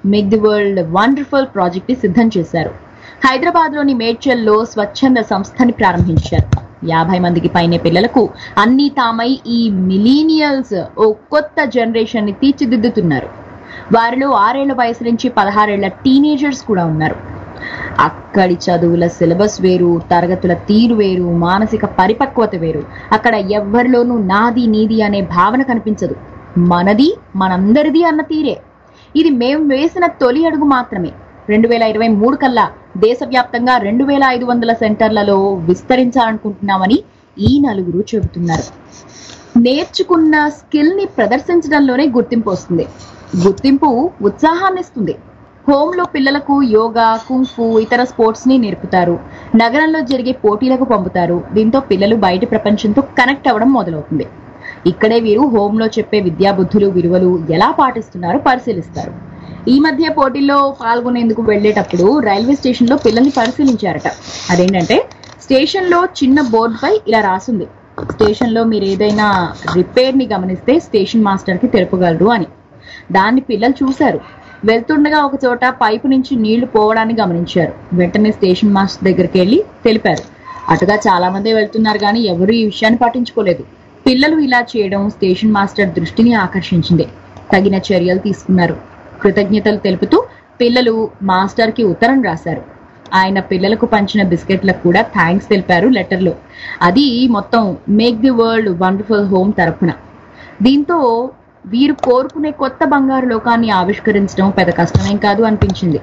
Make the world wonderful project ని సిద్ధం చేశారు. హైదరాబాద్ లోని మేడ్చల్లో స్వచ్ఛంద సంస్థని ప్రారంభించారు. యాభై మందికి పైనే పిల్లలకు అన్ని తామై ఈ మిలీనియల్స్ ఓ కొత్త జనరేషన్ ని తీర్చిదిద్దుతున్నారు. వారిలో ఆరేళ్ల వయసు నుంచి పదహారేళ్ల టీనేజర్స్ కూడా ఉన్నారు. అక్కడి చదువుల సిలబస్ వేరు, తరగతుల తీరు వేరు, మానసిక పరిపక్వత వేరు. అక్కడ ఎవ్వరిలోనూ నాది నీది అనే భావన కనిపించదు. మనది మనందరిది అన్న తీరే. ఇది మేము వేసిన తొలి అడుగు మాత్రమే. రెండు వేల ఇరవై మూడు కల్లా దేశవ్యాప్తంగా రెండు వేల ఐదు వందల సెంటర్లలో విస్తరించాలనుకుంటున్నామని ఈ నలుగురు చెబుతున్నారు. నేర్చుకున్న స్కిల్ ని ప్రదర్శించడంలోనే గుర్తింపు వస్తుంది. గుర్తింపు ఉత్సాహాన్ని ఇస్తుంది. హోమ్ లో పిల్లలకు యోగా, కుంఫు, ఇతర స్పోర్ట్స్ ని నేర్పుతారు. నగరంలో జరిగే పోటీలకు పంపుతారు. దీంతో పిల్లలు బయటి ప్రపంచంతో కనెక్ట్ అవ్వడం మొదలవుతుంది. ఇక్కడే వీరు హోమ్ లో చెప్పే విద్యాబుద్ధులు, విలువలు ఎలా పాటిస్తున్నారో పరిశీలిస్తారు. ఈ మధ్య పోటీల్లో పాల్గొనేందుకు వెళ్లేటప్పుడు రైల్వే స్టేషన్ లో పిల్లల్ని పరిశీలించారట. అదేంటంటే స్టేషన్ లో చిన్న బోర్డు పై ఇలా రాసింది, స్టేషన్ లో మీరు ఏదైనా రిపేర్ ని గమనిస్తే స్టేషన్ మాస్టర్ కి తెలుపగలరు అని. దాన్ని పిల్లలు చూశారు. వెళ్తుండగా ఒక చోట పైపు నుంచి నీళ్లు పోవడాన్ని గమనించారు. వెంటనే స్టేషన్ మాస్టర్ దగ్గరికి వెళ్లి తెలిపారు. అటుగా చాలా మంది వెళ్తున్నారు కానీ ఎవరు ఈ విషయాన్ని పట్టించుకోలేదు. పిల్లలు ఇలా చేయడం స్టేషన్ మాస్టర్ దృష్టిని ఆకర్షించింది. తగిన చర్యలు తీసుకున్నారు. కృతజ్ఞతలు తెలుపుతూ పిల్లలు మాస్టర్ కి ఉత్తరం రాశారు. ఆయన పిల్లలకు పంచిన బిస్కెట్లకు కూడా థ్యాంక్స్ తెలిపారు లెటర్లో. అది మొత్తం make the world wonderful home తరఫున. దీంతో వీరు కోరుకునే కొత్త బంగారు లోకాన్ని ఆవిష్కరించడం పెద్ద కష్టమేం కాదు అనిపించింది.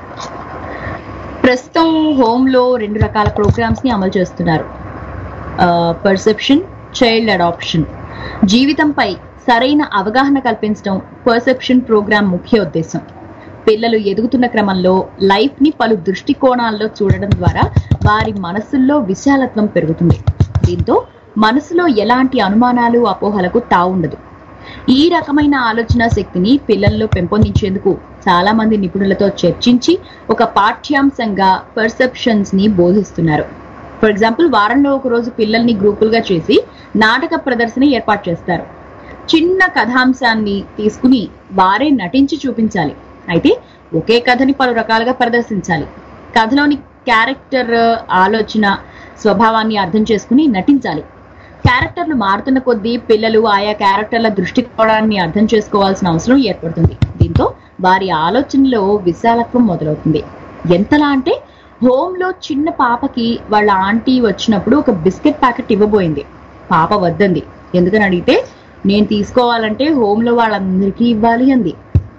ప్రస్తుతం హోమ్ లో రెండు రకాల ప్రోగ్రామ్స్ ని అమలు చేస్తున్నారు. Perception, child adoption. జీవితంపై సరైన అవగాహన కల్పించడం పర్సెప్షన్ ప్రోగ్రామ్ ముఖ్య ఉద్దేశం. పిల్లలు ఎదుగుతున్న క్రమంలో లైఫ్ ని పలు దృష్టికోణాల్లో చూడడం ద్వారా వారి మనసుల్లో విశాలత్వం పెరుగుతుంది. దీంతో మనసులో ఎలాంటి అనుమానాలు, అపోహలకు తావుండదు. ఈ రకమైన ఆలోచన శక్తిని పిల్లల్లో పెంపొందించేందుకు చాలా మంది నిపుణులతో చర్చించి ఒక పాఠ్యాంశంగా పర్సెప్షన్స్ ని బోధిస్తున్నారు. ఫర్ ఎగ్జాంపుల్, వారంలో ఒక రోజు పిల్లల్ని గ్రూపులుగా చేసి నాటక ప్రదర్శన ఏర్పాటు చేస్తారు. చిన్న కథాంశాన్ని తీసుకుని వారే నటించి చూపించాలి. అయితే ఒకే కథని పలు రకాలుగా ప్రదర్శించాలి. కథలోని క్యారెక్టర్ ఆలోచన, స్వభావాన్ని అర్థం చేసుకుని నటించాలి. క్యారెక్టర్లు మారుతున్న కొద్దీ పిల్లలు ఆయా క్యారెక్టర్ల దృష్టికోణాన్ని అర్థం చేసుకోవాల్సిన అవసరం ఏర్పడుతుంది. దీంతో వారి ఆలోచనలో విశాలత్వం మొదలవుతుంది. ఎంతలా అంటే హోమ్ లో చిన్న పాపకి వాళ్ళ ఆంటీ వచ్చినప్పుడు ఒక బిస్కెట్ ప్యాకెట్ ఇవ్వబోయింది. పాప వద్దంది. ఎందుకని అడిగితే, నేను తీసుకోవాలంటే హోమ్ లో వాళ్ళందరికీ ఇవ్వాలి అంది.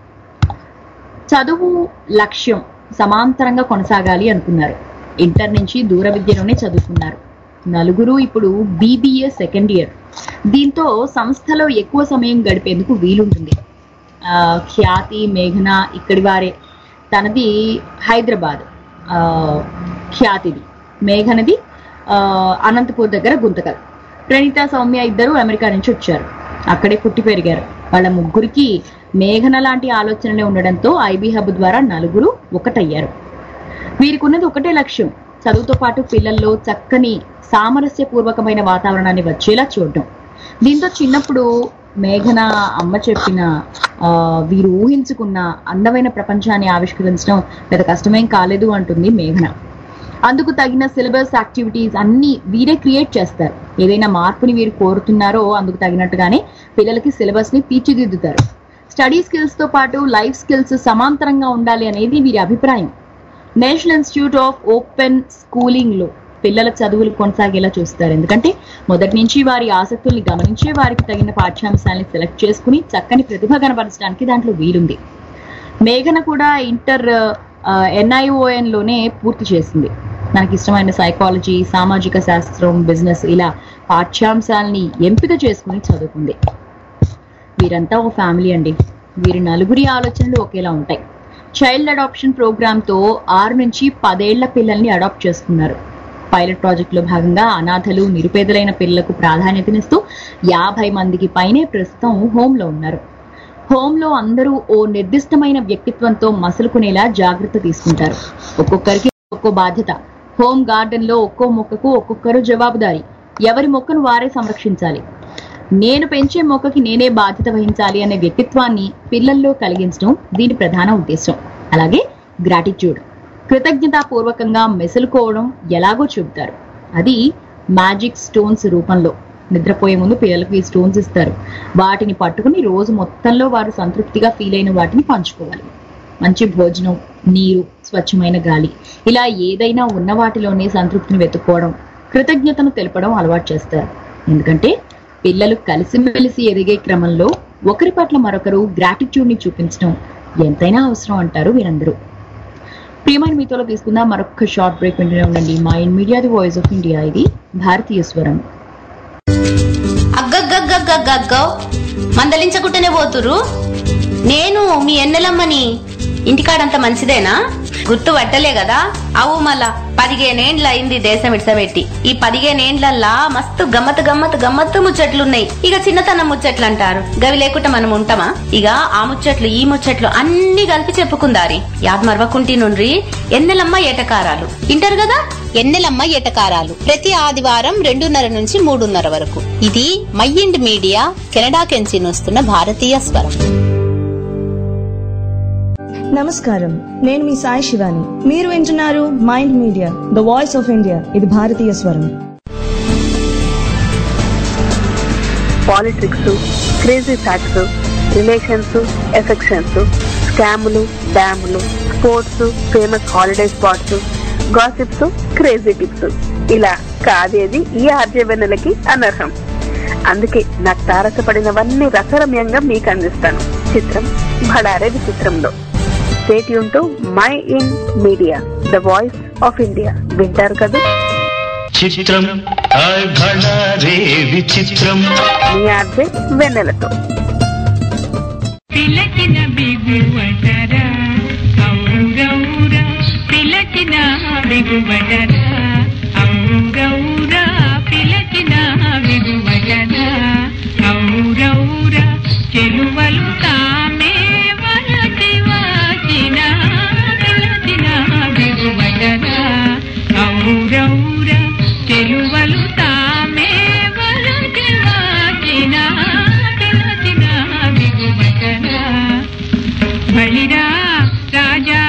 చదువు లక్ష్యం సమాంతరంగా కొనసాగాలి అనుకున్నారు. ఇంటర్ నుంచి దూర విద్యలోనే చదువుకున్నారు. నలుగురు ఇప్పుడు బీబీఏ సెకండ్ ఇయర్. దీంతో సంస్థలో ఎక్కువ సమయం గడిపేందుకు వీలుంటుంది. ఖ్యాతి, మేఘన ఇక్కడి వారే. తనది హైదరాబాద్, ఖ్యాతిది. మేఘనది అనంతపూర్ దగ్గర గుంతకల్. ప్రణీత, సౌమ్య ఇద్దరు అమెరికా నుంచి వచ్చారు. అక్కడే పుట్టి పెరిగారు. వాళ్ళ ముగ్గురికి మేఘన లాంటి ఆలోచనలే ఉండడంతో ఐబీ హబ్ ద్వారా నలుగురు ఒకటయ్యారు. వీరికి ఉన్నది ఒకటే లక్ష్యం, చదువుతో పాటు పిల్లల్లో చక్కని సామరస్యపూర్వకమైన వాతావరణాన్ని వచ్చేలా చూడడం. దీంతో చిన్నప్పుడు మేఘన అమ్మ చెప్పిన ఆ వీరు ఊహించుకున్న అందమైన ప్రపంచాన్ని ఆవిష్కరించడం పెద్ద కష్టమేం కాలేదు అంటుంది మేఘన. అందుకు తగిన సిలబస్, యాక్టివిటీస్ అన్ని వీరే క్రియేట్ చేస్తారు. ఏదైనా మార్పుని వీరు కోరుతున్నారో అందుకు తగినట్టుగానే పిల్లలకి సిలబస్ ని తీర్చిదిద్దుతారు. స్టడీ స్కిల్స్ తో పాటు లైఫ్ స్కిల్స్ సమాంతరంగా ఉండాలి అనేది వీరి అభిప్రాయం. National institute of open schooling లో పిల్లల చదువులు కొనసాగేలా చూస్తారు. ఎందుకంటే మొదటి నుంచి వారి ఆసక్తుల్ని గమనించే వారికి తగిన పాఠ్యాంశాలని సెలెక్ట్ చేసుకుని చక్కని ప్రతిభ కనబరచడానికి దాంట్లో వీలుంది. మేఘన కూడా ఇంటర్ ఎన్ఐఓఎన్ లోనే పూర్తి చేసింది. మనకి ఇష్టమైన సైకాలజీ, సామాజిక శాస్త్రం, బిజినెస్ ఇలా పాఠ్యాంశాలని ఎంపిక చేసుకుని చదువుకుంది. వీరంతా ఒక ఫ్యామిలీ అండి. వీరి నలుగురి ఆలోచనలు ఒకేలా ఉంటాయి. చైల్డ్ అడాప్షన్ ప్రోగ్రామ్ తో ఆరు నుంచి పదేళ్ల పిల్లల్ని అడాప్ట్ చేసుకున్నారు. పైలట్ ప్రాజెక్ట్ లో భాగంగా అనాథలు, నిరుపేదలైన పిల్లలకు ప్రాధాన్యతనిస్తూ యాభై మందికి పైనే ప్రస్తుతం హోమ్ లో ఉన్నారు. హోమ్ లో అందరూ ఓ నిర్దిష్టమైన వ్యక్తిత్వంతో మసలుకునేలా జాగ్రత్త తీసుకుంటారు. ఒక్కొక్కరికి ఒక్కో బాధ్యత. హోమ్ గార్డెన్ లో ఒక్కో మొక్కకు ఒక్కొక్కరు జవాబుదారి. ఎవరి మొక్కను వారే సంరక్షించాలి. నేను పెంచే మొక్కకి నేనే బాధ్యత వహించాలి అనే వ్యక్తిత్వాన్ని పిల్లల్లో కలిగించడం దీని ప్రధాన ఉద్దేశం. అలాగే గ్రాటిట్యూడ్, కృతజ్ఞతాపూర్వకంగా మెసులుకోవడం ఎలాగో చెబుతారు. అది మ్యాజిక్ స్టోన్స్ రూపంలో. నిద్రపోయే ముందు పిల్లలకు ఈ స్టోన్స్ ఇస్తారు. వాటిని పట్టుకుని రోజు మొత్తంలో వారు సంతృప్తిగా ఫీల్ అయిన వాటిని పంచుకోవాలి. మంచి భోజనం, నీరు, స్వచ్ఛమైన గాలి, ఇలా ఏదైనా ఉన్న వాటిలోనే సంతృప్తిని వెతుక్కోవడం, కృతజ్ఞతను తెలపడం అలవాటు చేస్తారు. ఎందుకంటే పిల్లలు కలిసిమెలిసి ఎదిగే క్రమంలో ఒకరి పట్ల మరొకరు గ్రాటిట్యూడ్ ని చూపించడం ఎంతైనా అవసరం అంటారు వీరందరూ. ప్రియమైన మీతోలో తీసుకుందాం మరొక షార్ట్ బ్రేక్. వింటూనే ఉండండి mind media, the voice of India. ఇది భారతీయ స్వరం. అగ్గగ్గగ్గగ్గగ్గో మందలించకుంటేనే పోతురు. నేను మీ ఎన్నెలమ్మని. ఇంటికాడంత మంచిదేనా? గుర్తు పట్టలే కదా? అవు మళ్ళా పదిహేనేండ్ల అయింది దేశం ఇడ్సబెట్టి. ఈ పదిహేనేండ్లల్లా మస్తు గమ్మత్ గమ్మత్ గమ్మత్తు ముచ్చట్లున్నాయి. ఇక చిన్నతనం ముచ్చట్లు అంటారు, గవి లేకుండా మనం ఉంటామా? ఇక ఆ ముచ్చట్లు ఈ ముచ్చట్లు అన్ని కలిపి చెప్పుకుందారి. యాద్ మరవకుంటి నుండ్రి ఎన్నెలమ్మ ఏటకారాలు ఇంటారు కదా. ఎన్నెలమ్మ ఏటకారాలు ప్రతి ఆదివారం రెండున్నర నుంచి మూడున్నర వరకు. ఇది మైండ్ మీడియా కెనడా కెంచి వస్తున్న భారతీయ స్వరం. నమస్కారం, నేను మీ సాయి శివాని. మీరు వింటున్నారు mind media, the voice of India. ఇది భారతీయ స్వరం. Politics, crazy facts, relations, affections, స్కాములు, డ్యాములు, sports, famous holiday spots, gossips, crazy tips, ఇలా కాదేది ఈ ఆర్జవెన్నెలకి అనర్హం. అందుకే నాకు తారసపడినవన్నీ రసరమ్యంగా మీకు అందిస్తాను. చిత్రం భడారే విచిత్రంలో. Stay tuned to My In Media, the voice of India. వింటారు కదా? చిత్రం భడారే విచిత్రం మీ ఆర్జే వెన్నెలతో. పిలకిన బిగువటరా ఔరౌరా, పిలకిన బిగువటరా ఔరౌరా, పిలకిన బిగువటరా ఔరౌరా, చెలువలు తామే వరటి వాచిన పిలకిన బిగువటరా ఔరౌరా, చెలువలు తామే వరటి వాచిన పిలకిన బిగువటరా. బలిరా రాజా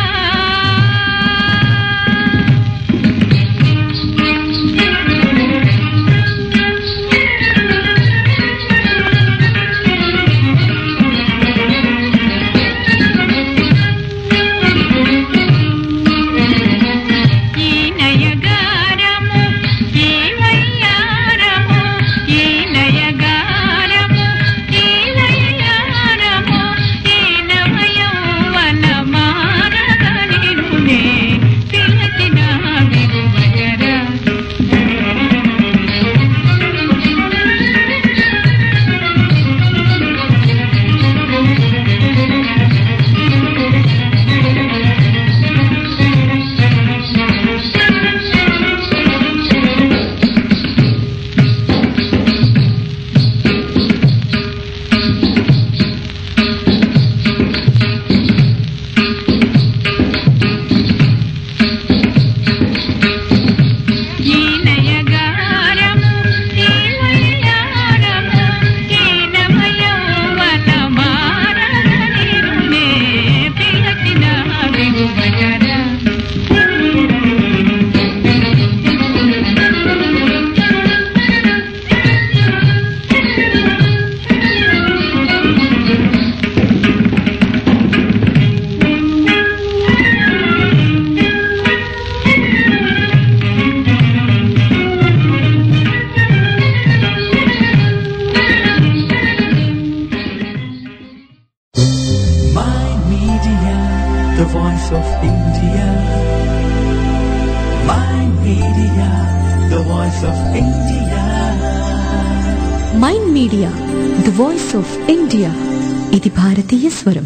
mind media, the voice of India. ఇది భారతీయ స్వరం.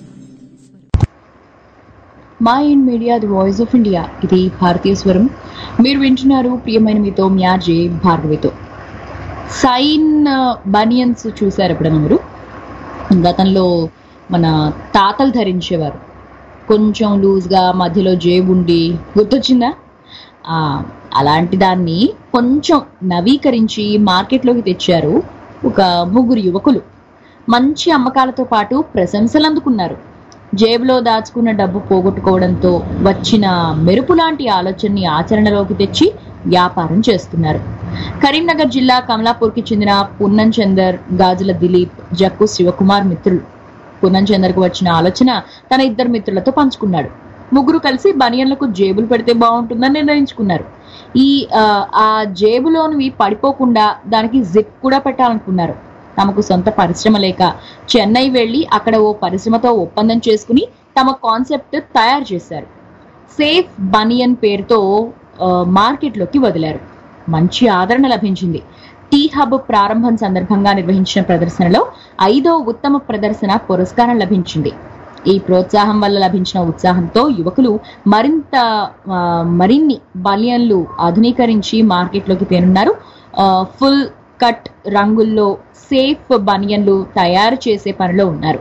Mind media, the voice of India. ఇది భారతీయ స్వరం. మీరు వింటున్నారు ప్రియమైన మీతో మ్యాజే భార్గవితో. సైన్ బనియన్స్ చూసారు ఎప్పుడైనా మీరు? గతంలో మన తాతలు ధరించేవారు, కొంచెం లూజ్గా మధ్యలో జేబుండి, గుర్తొచ్చిందా? అలాంటి దాన్ని కొంచెం నవీకరించి మార్కెట్లోకి తెచ్చారు ఒక ముగ్గురు యువకులు మంచి అమ్మకాలతో పాటు ప్రశంసలు అందుకున్నారు. జేబులో దాచుకున్న డబ్బు పోగొట్టుకోవడంతో వచ్చిన మెరుపు లాంటి ఆలోచనని ఆచరణలోకి తెచ్చి వ్యాపారం చేస్తున్నారు. కరీంనగర్ జిల్లా కమలాపూర్కి చెందిన పున్నం చందర్, గాజుల దిలీప్, జక్కు శివకుమార్ మిత్రులు. పున్నం చందర్కు వచ్చిన ఆలోచన తన ఇద్దరు మిత్రులతో పంచుకున్నాడు. ముగ్గురు కలిసి బనియన్లకు జేబులు పెడితే బాగుంటుందని నిర్ణయించుకున్నారు. ఈ ఆ జేబులోనివి పడిపోకుండా దానికి జిప్ కూడా పెట్టాలనుకున్నారు. తమకు సొంత పరిశ్రమ లేక చెన్నై వెళ్లి అక్కడ ఓ పరిశ్రమతో ఒప్పందం చేసుకుని తమ కాన్సెప్ట్ తయారు చేశారు. సేఫ్ బనియన్ పేరుతో మార్కెట్లోకి వదిలారు. మంచి ఆదరణ లభించింది. టీ హబ్ ప్రారంభం సందర్భంగా నిర్వహించిన ప్రదర్శనలో ఐదో ఉత్తమ ప్రదర్శన పురస్కారం లభించింది. ఈ ప్రోత్సాహం వల్ల లభించిన ఉత్సాహంతో యువకులు మరింత మరిన్ని బనియన్లు ఆధునీకరించి మార్కెట్లోకి తేనున్నారు. ఫుల్ కట్ రంగుల్లో సేఫ్ బనియన్లు తయారు చేసే పనిలో ఉన్నారు.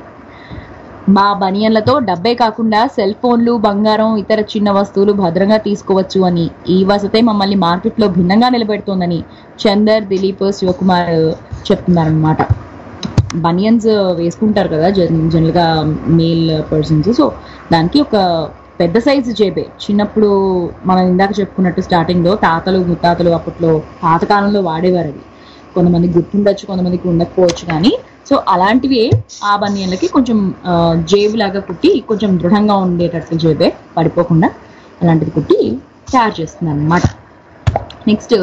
మా బనియన్లతో డబ్బే కాకుండా సెల్ ఫోన్లు, బంగారం, ఇతర చిన్న వస్తువులు భద్రంగా తీసుకోవచ్చు అని, ఈ వసతే మమ్మల్ని మార్కెట్లో భిన్నంగా నిలబెడుతోందని చందర్, దిలీప్, శివకుమార్ చెప్తున్నారనమాట. బనియన్స్ వేసుకుంటారు కదా జనరల్ గా మేల్ పర్సన్స్, సో దానికి ఒక పెద్ద సైజు జేబే. చిన్నప్పుడు మనం ఇందాక చెప్పుకున్నట్టు స్టార్టింగ్ లో తాతలు ముత్తాతలు అప్పట్లో పాతకాలంలో వాడేవారు. అవి కొంతమందికి గుర్తుండొచ్చు, కొంతమందికి ఉండకపోవచ్చు. కానీ సో అలాంటివి ఆ బనియన్లకి కొంచెం జేబు లాగా కుట్టి కొంచెం దృఢంగా ఉండేటట్లు జేబే, పడిపోకుండా అలాంటిది కుట్టి తయారు చేస్తున్నాను అనమాట. నెక్స్ట్,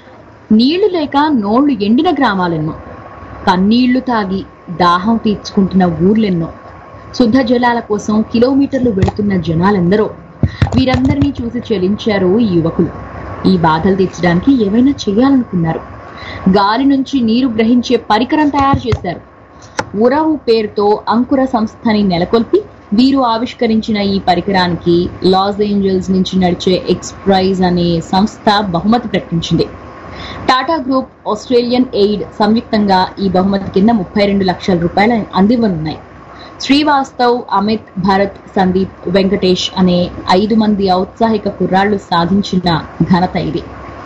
నీళ్లు లేక నోళ్లు ఎండిన గ్రామాలెన్నో, కన్నీళ్లు తాగి దాహం తీర్చుకుంటున్న ఊర్లెన్నో, శుద్ధ జలాల కోసం కిలోమీటర్లు వెళుతున్న జనాలెందరో. వీరందరినీ చూసి చెలించారు ఈ యువకులు. ఈ బాధలు తీర్చడానికి ఏమైనా చేయాలనుకున్నారు. గాలి నుంచి నీరు గ్రహించే పరికరం తయారు చేశారు. ఉరవు పేరుతో అంకుర సంస్థని నెలకొల్పి వీరు ఆవిష్కరించిన ఈ పరికరానికి లాస్ ఏంజల్స్ నుంచి నడిచే ఎక్స్ప్రైజ్ అనే సంస్థ బహుమతి ప్రకటించింది. టాటా గ్రూప్, ఆస్ట్రేలియన్ ఎయిడ్ సంయుక్తంగా ఈ బహుమతి కింద ముప్పై రెండు లక్షల రూపాయలు అందివ్వనున్నాయి. శ్రీవాస్తవ్, అమిత్, భరత్, సందీప్, వెంకటేష్ అనే ఐదు మంది ఔత్సాహిక కుర్రాళ్లు సాధించిన ఘనత ఇది.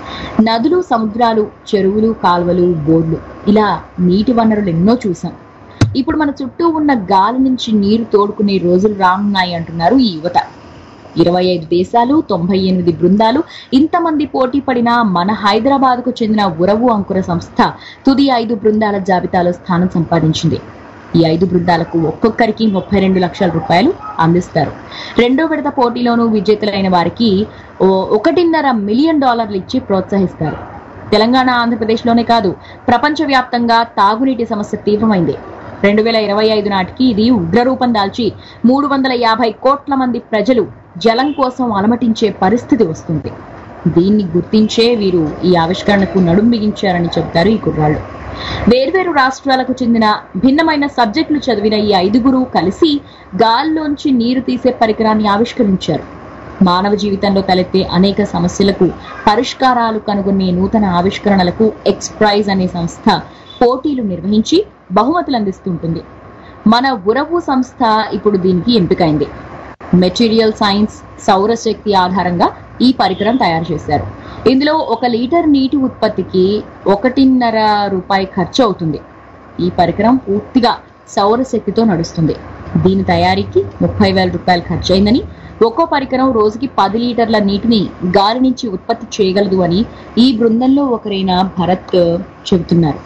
నదులు, సముద్రాలు, చెరువులు, కాల్వలు, బోర్లు, ఇలా నీటి వనరులు ఎన్నో చూసాం. ఇప్పుడు మన చుట్టూ ఉన్న గాలి నుంచి నీరు తోడుకునే రోజులు రానున్నాయి అంటున్నారు ఈ యువత. ఇరవై ఐదు దేశాలు, తొంభై ఎనిమిది బృందాలు, ఇంతమంది పోటీ పడిన మన హైదరాబాద్ కు చెందిన ఉరవు అంకుర సంస్థ తుది ఐదు బృందాల జాబితాలో స్థానం సంపాదించింది. ఈ ఐదు బృందాలకు ఒక్కొక్కరికి ముప్పై రెండు లక్షల రూపాయలు అందిస్తారు. రెండో విడత పోటీలోనూ విజేతలైన వారికి ఒకటిన్నర మిలియన్ డాలర్లు ఇచ్చి ప్రోత్సహిస్తారు. తెలంగాణ, ఆంధ్రప్రదేశ్లోనే కాదు, ప్రపంచవ్యాప్తంగా తాగునీటి సమస్య తీవ్రమైంది. రెండు వేల ఇరవై ఐదు నాటికి ఇది ఉగ్రరూపం దాల్చి మూడు వందల యాభై కోట్ల మంది ప్రజలు జలం కోసం అలమటించే పరిస్థితి వస్తుంది. దీన్ని గుర్తించే వీరు ఈ ఆవిష్కరణకు నడుం బిగించారని చెబుతారు ఈ కుర్రాళ్ళు. వేర్వేరు రాష్ట్రాలకు చెందిన భిన్నమైన సబ్జెక్టులు చదివిన ఈ ఐదుగురు కలిసి గాల్లోంచి నీరు తీసే పరికరాన్ని ఆవిష్కరించారు. మానవ జీవితంలో తలెత్తే అనేక సమస్యలకు పరిష్కారాలు కనుగొనే నూతన ఆవిష్కరణలకు ఎక్స్ప్రైజ్ అనే సంస్థ పోటీలు నిర్వహించి బహుమతులు అందిస్తుంటుంది. మన ఉరవు సంస్థ ఇప్పుడు దీనికి ఎంపికైంది. మెటీరియల్ సైన్స్, సౌరశక్తి ఆధారంగా ఈ పరికరం తయారు చేశారు. ఇందులో ఒక లీటర్ నీటి ఉత్పత్తికి ఒకటిన్నర రూపాయి ఖర్చు అవుతుంది. ఈ పరికరం పూర్తిగా సౌరశక్తితో నడుస్తుంది. దీని తయారీకి ముప్పై వేల రూపాయలు ఖర్చు అయిందని, ఒక్కో పరికరం రోజుకి పది లీటర్ల నీటిని గాలి నుంచి ఉత్పత్తి చేయగలదు అని ఈ బృందంలో ఒకరైన భరత్ చెబుతున్నారు.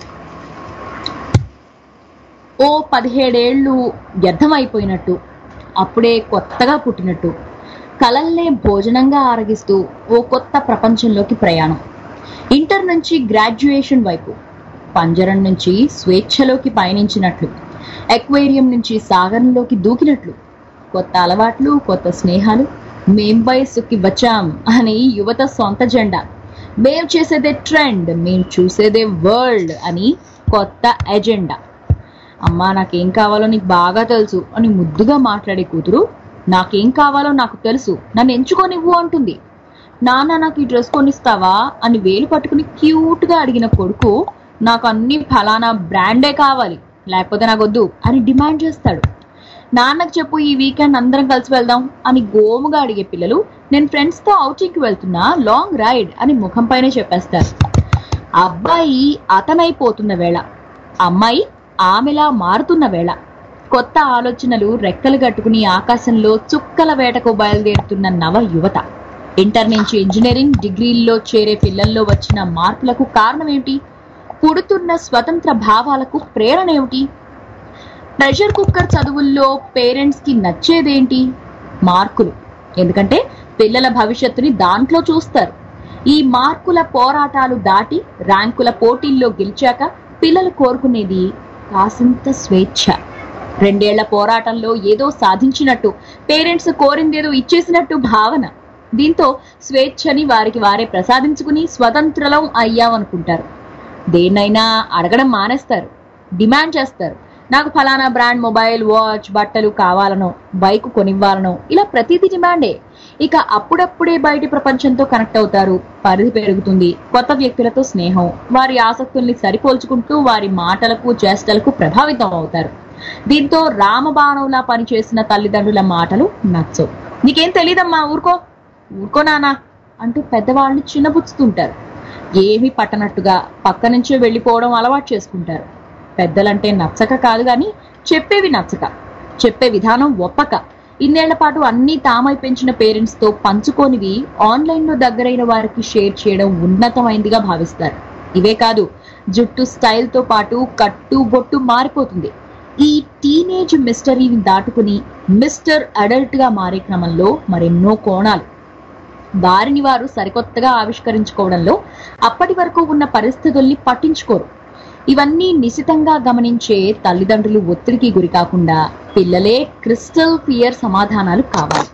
ఓ పదిహేడేళ్లు వ్యర్థమైపోయినట్టు, అప్పుడే కొత్తగా పుట్టినట్టు, కలల్నే భోజనంగా ఆరగిస్తూ ఓ కొత్త ప్రపంచంలోకి ప్రయాణం. ఇంటర్ నుంచి గ్రాడ్యుయేషన్ వైపు, పంజరం నుంచి స్వేచ్ఛలోకి పయనించినట్లు, ఎక్వేరియం నుంచి సాగరంలోకి దూకినట్లు, కొత్త అలవాట్లు, కొత్త స్నేహాలు. మేం వయస్సుకి వచ్చాం అని యువత సొంత జెండా. మేం చేసేదే ట్రెండ్, మేం చూసేదే వరల్డ్ అని కొత్త ఎజెండా. అమ్మా నాకేం కావాలో నీకు బాగా తెలుసు అని ముద్దుగా మాట్లాడే కూతురు, నాకేం కావాలో నాకు తెలుసు, నన్ను ఎంచుకోనివ్వు అంటుంది. నాన్న నాకు ఈ డ్రెస్ కొనిస్తావా అని వేలు పట్టుకుని క్యూట్ గా అడిగిన కొడుకు, నాకు అన్ని ఫలానా బ్రాండే కావాలి, లేకపోతే నాకు వద్దు అని డిమాండ్ చేస్తాడు. నాన్నకు చెప్పు ఈ వీకెండ్ అందరం కలిసి వెళ్దాం అని గోముగా అడిగే పిల్లలు, నేను ఫ్రెండ్స్ తో అవుటింగ్ కి వెళ్తున్నా, లాంగ్ రైడ్ అని ముఖం పైనే చెప్పేస్తారు. అబ్బాయి అతనైపోతున్న వేళ, అమ్మాయి ఆమెలా మారుతున్న వేళ కొత్త ఆలోచనలు రెక్కలు కట్టుకుని ఆకాశంలో చుక్కల వేటకు బయలుదేరుతున్న నవ యువత. ఇంటర్ నుంచి ఇంజనీరింగ్ డిగ్రీల్లో చేరే పిల్లల్లో వచ్చిన మార్పులకు కారణమేమిటి? పుడుతున్న స్వతంత్ర భావాలకు ప్రేరణ ఏమిటి? ప్రెషర్ కుక్కర్ చదువుల్లో పేరెంట్స్ కి నచ్చేదేంటి? మార్కులు. ఎందుకంటే పిల్లల భవిష్యత్తుని దాంట్లో చూస్తారు. ఈ మార్కుల పోరాటాలు దాటి ర్యాంకుల పోటీల్లో గెలిచాక పిల్లలు కోరుకునేది కాసింత స్వేచ్ఛ. రెండేళ్ల పోరాటంలో ఏదో సాధించినట్టు, పేరెంట్స్ కోరిందేదో ఇచ్చేసినట్టు భావన. దీంతో స్వేచ్ఛని వారికి వారే ప్రసాదించుకుని స్వతంత్రం అయ్యామనుకుంటారు. దేన్నైనా అడగడం మానేస్తారు, డిమాండ్ చేస్తారు. నాకు ఫలానా బ్రాండ్ మొబైల్, వాచ్, బట్టలు కావాలనో, బైక్ కొనివ్వాలనో, ఇలా ప్రతిదీ డిమాండే. ఇక అప్పుడప్పుడే బయటి ప్రపంచంతో కనెక్ట్ అవుతారు, పరిధి పెరుగుతుంది, కొత్త వ్యక్తులతో స్నేహం, వారి ఆసక్తుల్ని సరిపోల్చుకుంటూ వారి మాటలకు చేష్టలకు ప్రభావితం అవుతారు. దీంతో రామబాణంలా పనిచేసిన తల్లిదండ్రుల మాటలు నచ్చవు. నీకేం తెలీదమ్మా, ఊరుకో ఊరుకో నానా అంటూ పెద్దవాళ్ళని చిన్నబుచ్చుతుంటారు. ఏమీ పట్టనట్టుగా పక్క నుంచే వెళ్ళిపోవడం అలవాటు చేసుకుంటారు. పెద్దలంటే నచ్చక కాదు గాని చెప్పేవి నచ్చక, చెప్పే విధానం ఒప్పక, ఇన్నేళ్ల పాటు అన్ని తామై పెంచిన పేరెంట్స్ తో పంచుకోనివి ఆన్లైన్ లో దగ్గరైన వారికి షేర్ చేయడం ఉన్నతమైందిగా భావిస్తారు. ఇవే కాదు, జుట్టు స్టైల్ తో పాటు కట్టు బొట్టు మారిపోతుంది. ఈ టీనేజ్ మిస్టరీని దాటుకుని మిస్టర్ అడల్ట్ గా మారే క్రమంలో మరెన్నో కోణాలు. వారిని వారు సరికొత్తగా ఆవిష్కరించుకోవడంలో అప్పటి వరకు ఉన్న పరిస్థితుల్ని పట్టించుకోరు. ఇవన్నీ నిశితంగా గమనించే తల్లిదండ్రులు ఒత్తిడికి గురి కాకుండా పిల్లలే క్రిస్టల్ క్లియర్ సమాధానాలు కావాలి.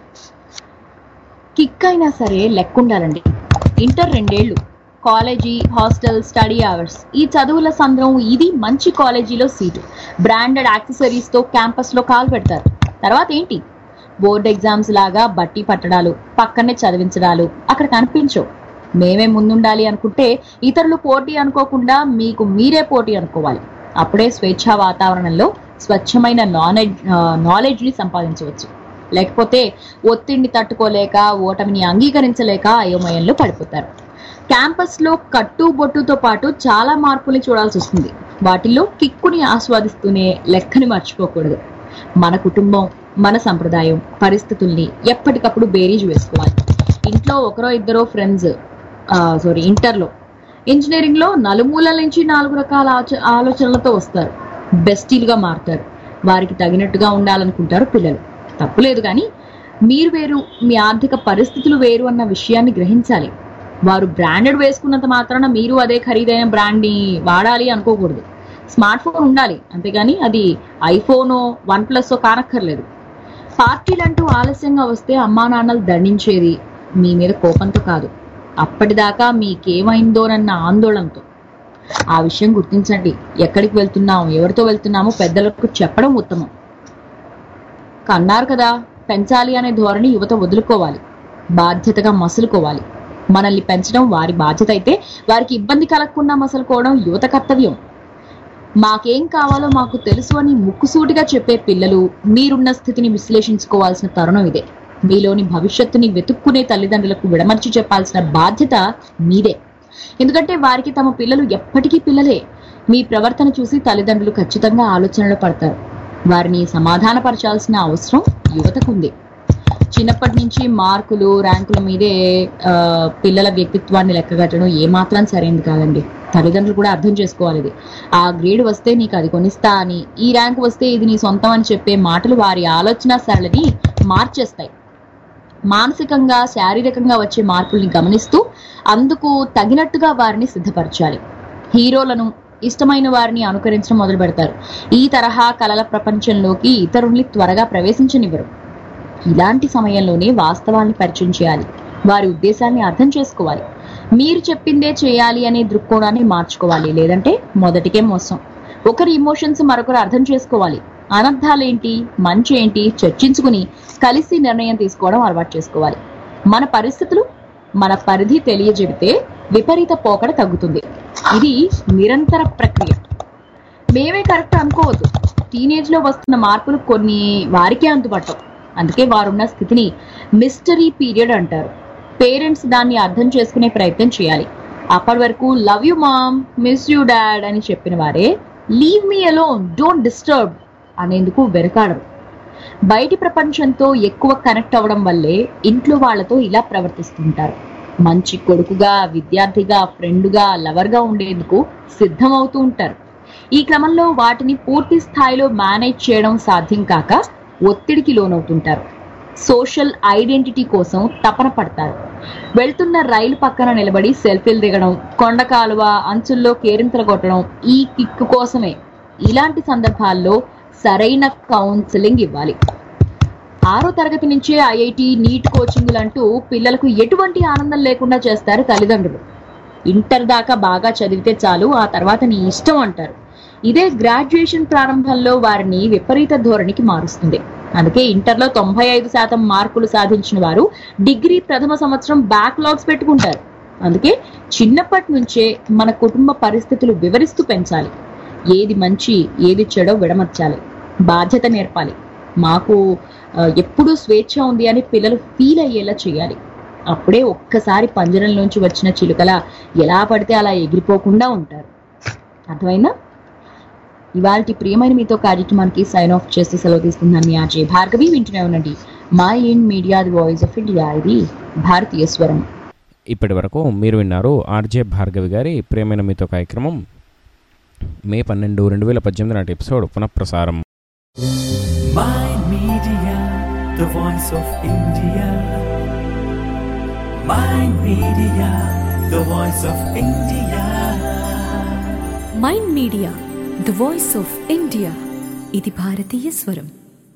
కిక్ అయినా సరే లెక్కుండాలండి. ఇంటర్ రెండేళ్లు, కాలేజీ, హాస్టల్, స్టడీ అవర్స్, ఈ చదువుల సంద్రం. ఇది మంచి కాలేజీలో సీటు, బ్రాండెడ్ యాక్సెసరీస్ తో క్యాంపస్ లో కాలు పెడతారు. తర్వాత ఏంటి? బోర్డ్ ఎగ్జామ్స్ లాగా బట్టి పట్టడాలు, పక్కనే చదివించడాలు అక్కడ కనిపించవు. మేమే ముందుండాలి అనుకుంటే ఇతరులు పోటీ అనుకోకుండా మీకు మీరే పోటీ అనుకోవాలి. అప్పుడే స్వేచ్ఛా వాతావరణంలో స్వచ్ఛమైన నాలెడ్జ్ నాలెడ్జ్ ని సంపాదించవచ్చు. లేకపోతే ఒత్తిడిని తట్టుకోలేక, ఓటమిని అంగీకరించలేక అయోమయంలో పడిపోతారు. క్యాంపస్ లో కట్టు బొట్టుతో పాటు చాలా మార్పుల్ని చూడాల్సి వస్తుంది. వాటిల్లో కిక్కుని ఆస్వాదిస్తూనే లెక్కని మర్చిపోకూడదు. మన కుటుంబం, మన సంప్రదాయం, పరిస్థితుల్ని ఎప్పటికప్పుడు బేరీజ్ వేసుకోవాలి. ఇంట్లో ఒకరో ఇద్దరో ఫ్రెండ్స్ సారీ ఇంటర్లో, ఇంజనీరింగ్ లో నలుమూలల నుంచి నాలుగు రకాల ఆలోచనలతో వస్తారు, బెస్టీలుగా మారుతారు. వారికి తగినట్టుగా ఉండాలనుకుంటారు పిల్లలు. తప్పులేదు, కానీ మీరు వేరు, మీ ఆర్థిక పరిస్థితులు వేరు అన్న విషయాన్ని గ్రహించాలి. వారు బ్రాండెడ్ వేసుకున్నంత మాత్రాన మీరు అదే ఖరీదైన బ్రాండ్ ని వాడాలి అనుకోకూడదు. స్మార్ట్ ఫోన్ ఉండాలి, అంతేగాని అది ఐఫోనో వన్ ప్లస్ కానక్కర్లేదు. పార్టీలంటూ ఆలస్యంగా వస్తే అమ్మా నాన్నలు దండించేది మీ మీద కోపంతో కాదు, అప్పటిదాకా మీకేమైందోనన్న ఆందోళనతో. ఆ విషయం గుర్తించండి. ఎక్కడికి వెళ్తున్నాము, ఎవరితో వెళ్తున్నామో పెద్దలకు చెప్పడం ఉత్తమం. కన్నారు కదా, పెంచాలి అనే ధోరణి యువత వదులుకోవాలి, బాధ్యతగా మసులుకోవాలి. మనల్ని పెంచడం వారి బాధ్యత అయితే వారికి ఇబ్బంది కలగకుండా మసలుకోవడం యువత కర్తవ్యం. మాకేం కావాలో మాకు తెలుసు అని ముక్కుసూటిగా చెప్పే పిల్లలు మీరున్న స్థితిని విశ్లేషించుకోవాల్సిన తరుణం ఇదే. మీలోని భవిష్యత్తుని వెతుక్కునే తల్లిదండ్రులకు విడమర్చి చెప్పాల్సిన బాధ్యత మీదే. ఎందుకంటే వారికి తమ పిల్లలు ఎప్పటికీ పిల్లలే. మీ ప్రవర్తన చూసి తల్లిదండ్రులు ఖచ్చితంగా ఆలోచనలో పడతారు. వారిని సమాధానపరచాల్సిన అవసరం యువతకుంది. చిన్నప్పటి నుంచి మార్కులు, ర్యాంకుల మీదే పిల్లల వ్యక్తిత్వాన్ని లెక్కగట్టడం ఏమాత్రం సరైనది కాదండి. తల్లిదండ్రులు కూడా అర్థం చేసుకోవాలి. ఇది ఆ గ్రేడ్ వస్తే నీకు అది కొనిస్తా అని, ఈ ర్యాంక్ వస్తే ఇది నీ సొంతం అని చెప్పే మాటలు వారి ఆలోచన సరళిని మార్చేస్తాయి. మానసికంగా, శారీరకంగా వచ్చే మార్పుల్ని గమనిస్తూ అందుకు తగినట్టుగా వారిని సిద్ధపరచాలి. హీరోలను, ఇష్టమైన వారిని అనుకరించడం మొదలు పెడతారు. ఈ తరహా కళల ప్రపంచంలోకి ఇతరుల్ని త్వరగా ప్రవేశించనివ్వరు. ఇలాంటి సమయంలోనే వాస్తవాన్ని పరిచయం చేయాలి, వారి ఉద్దేశాన్ని అర్థం చేసుకోవాలి. మీరు చెప్పిందే చేయాలి అనే దృక్కోణాన్ని మార్చుకోవాలి, లేదంటే మొదటికే మోసం. ఒకరి ఇమోషన్స్ మరొకరు అర్థం చేసుకోవాలి. అనర్థాలేంటి, మంచి ఏంటి చర్చించుకుని కలిసి నిర్ణయం తీసుకోవడం అలవాటు చేసుకోవాలి. మన పరిస్థితులు, మన పరిధి తెలియజెబితే విపరీత పోకడ తగ్గుతుంది. ఇది నిరంతర ప్రక్రియ. మేమే కరెక్ట్ అనుకోవద్దు. టీనేజ్ లో వస్తున్న మార్పులు కొన్ని వారికే అంతుపట్టవు. అందుకే వారున్న స్థితిని మిస్టరీ పీరియడ్ అంటారు. పేరెంట్స్ దాన్ని అర్థం చేసుకునే ప్రయత్నం చేయాలి. అప్పటి వరకు love you mom, miss you dad అని చెప్పిన వారే leave me alone, don't disturb అనేందుకు వెనకాడరు. బయటి ప్రపంచంతో ఎక్కువ కనెక్ట్ అవ్వడం వల్లే ఇంట్లో వాళ్లతో ఇలా ప్రవర్తిస్తుంటారు. మంచి కొడుకుగా, విద్యార్థిగా, ఫ్రెండ్గా, లవర్గా ఉండేందుకు సిద్ధమవుతూ ఉంటారు. ఈ క్రమంలో వాటిని పూర్తి స్థాయిలో మేనేజ్ చేయడం సాధ్యం కాక ఒత్తిడికి లోనవుతుంటారు. సోషల్ ఐడెంటిటీ కోసం తపన పడతారు. వెళ్తున్న రైలు పక్కన నిలబడి సెల్ఫీలు దిగడం, కొండ కాలువ అంచుల్లో కేరింతలు కొట్టడం ఈ కిక్ కోసమే. ఇలాంటి సందర్భాల్లో సరైన కౌన్సిలింగ్ ఇవ్వాలి. ఆరో తరగతి నుంచే ఐఐటి, నీట్ కోచింగ్లు అంటూ పిల్లలకు ఎటువంటి ఆనందం లేకుండా చేస్తారు తల్లిదండ్రులు. ఇంటర్ దాకా బాగా చదివితే చాలు, ఆ తర్వాత నీ ఇష్టం అంటారు. ఇదే గ్రాడ్యుయేషన్ ప్రారంభంలో వారిని విపరీత ధోరణికి మారుస్తుంది. అందుకే ఇంటర్లో తొంభై ఐదు శాతం మార్కులు సాధించిన వారు డిగ్రీ ప్రథమ సంవత్సరం బ్యాక్లాగ్స్ పెట్టుకుంటారు. అందుకే చిన్నప్పటి నుంచే మన కుటుంబ పరిస్థితులు వివరిస్తూ పెంచాలి. ఏది మంచి, ఏది చెడో విడమర్చాలి, బాధ్యత నేర్పాలి. మాకు ఎప్పుడూ స్వేచ్ఛ ఉంది అని పిల్లలు ఫీల్ అయ్యేలా చేయాలి. అప్పుడే ఒక్కసారి పంజరంలోంచి వచ్చిన చిలుకల ఎలా పడితే అలా ఎగిరిపోకుండా ఉంటారు. అర్థమైనా? ఇవాళ ప్రియమైన మీతో కార్యక్రమానికి సైన్ ఆఫ్ చేస్తూ సెలవు తీసుకుందాం. మీ ఆర్జే భార్గవి. వింటూనే ఉండండి my in media, the voice of India. ఇది భారతీయ స్వరం. ఇప్పటి వరకు మీరు విన్నారు ఆర్జే భార్గవి గారి ప్రియమైన మీతో కార్యక్రమం మే పన్నెండు రెండు వేల పద్దెనిమిది నాటి ఎపిసోడ్ పునఃప్రసారం. Mind Media, the voice of India. Mind Media, the voice of India. Mind media, the voice of India. ఇది భారతీయ స్వరం.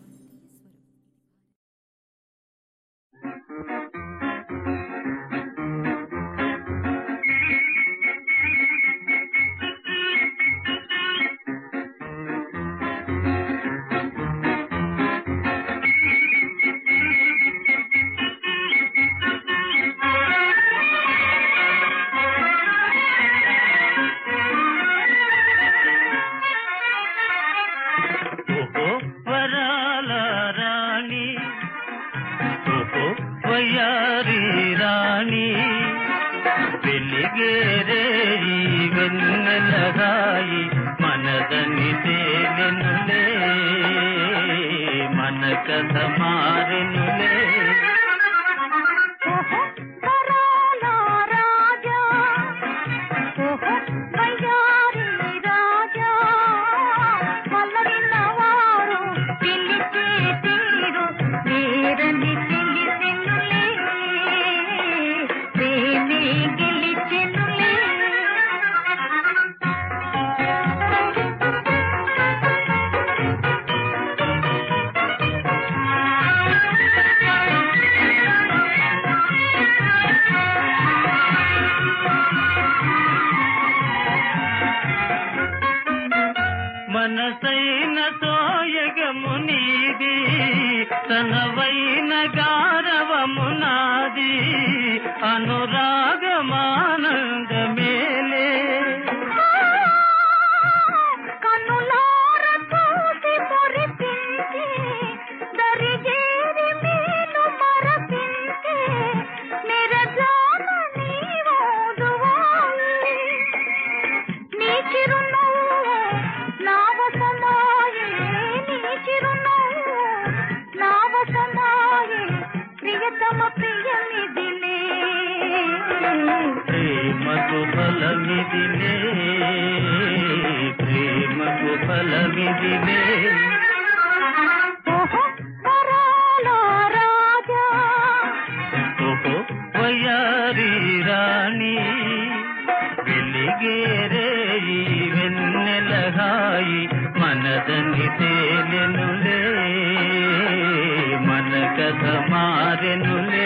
మనసైన తోయగము నీది, తనవైన గారవము నాది, అనురాగమానందమేలే కనులార చూసి మురిపించి, దరిజేరి మీను మరపించి, నిరజాన నీవోదువాలి, నీ చిరునవ్వు నావసమాయే, నీ చిరునవ్వు నావసమాయే, ప్రియతమ ప్రియమిదిలే, ప్రేమకు ఫలమిదిలే, ప్రేమకు ఫలమిదిలే. ఓహో వరాల రాజా, ఓహో వయారి రాణి, వెలిగేరే వెన్నెలహాయి, మనదని తేలెనులే, మన కథ మారెనులే.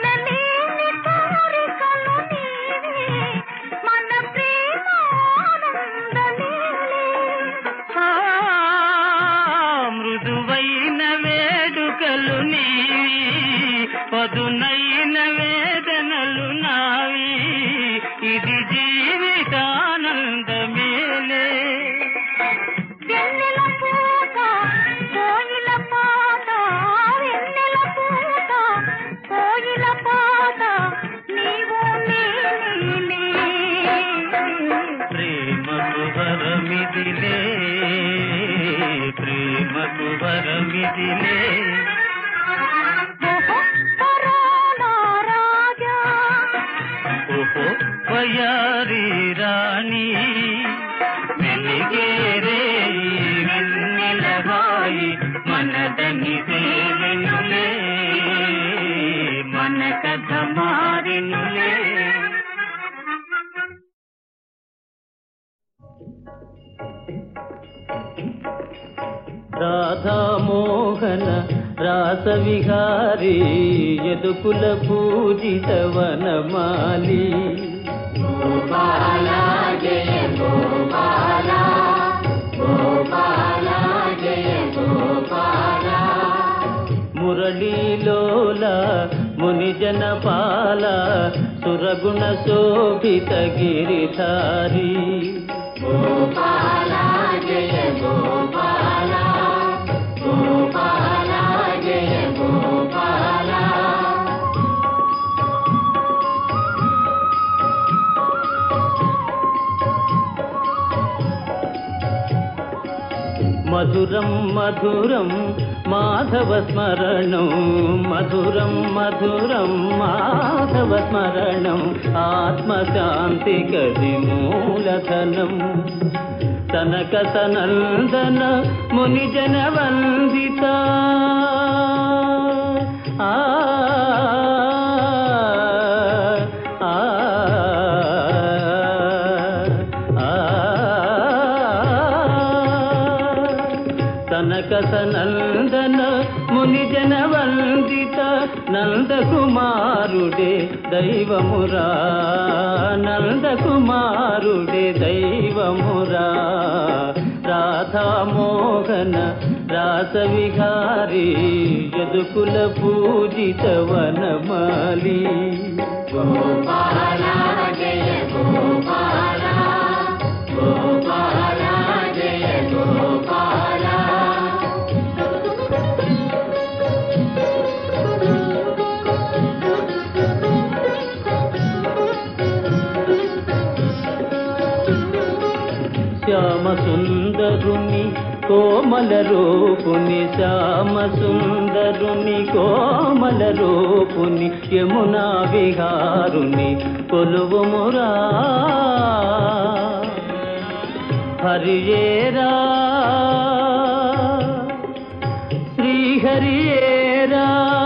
మన ప్రేమ ఇది జీవితానందమేలే. వెన్నెల పూత కోయిల పాట, వెన్నెల పూత కోయిల పాట, నీవు నేనే. ప్రేమకు వరమిదిలే, ప్రేమకు వరమిదిలే. ఓహో వయారి రాణి వెలిగేరే వెన్నెలగాయి మనదని దేవెనులే, మన కథ మారినులే. రాధామోహన రాసవిహారీ యదుకుల పూజిత వనమాలి. గోపాలా జయ గోపాలా, గోపాలా జయ గోపాలా. మురళీలోల మునిజన పాల సురగుణ శోభిత గిరిధారి. గోపాలా జయ గోపాలా, గోపాలా జయ గోపాలా. మధురం మధురం మాధవ స్మరణం, మధురం మధురం మాధవ స్మరణం, ఆత్మశాంతి కది మూలధనం. తనక సనందన మునిజన వందిత ఆ నందన మునిజన వందిత నందకుమారుడే దైవమురా, నందకుమారుడే దైవమురా. రాధామోహన రాసవిహారీ యదుకుల పూజిత వనమాలి. గోపాలా జయ గోపాలా, గోపాలా జయ గోపాలా. శ్యామ సుందరుని కోమల రూపుని, శ్యామ సుందరుని కోమల రూపుని, యమునా విహారుని కొలువుమురా. హరియేరా శ్రీహరియేరా,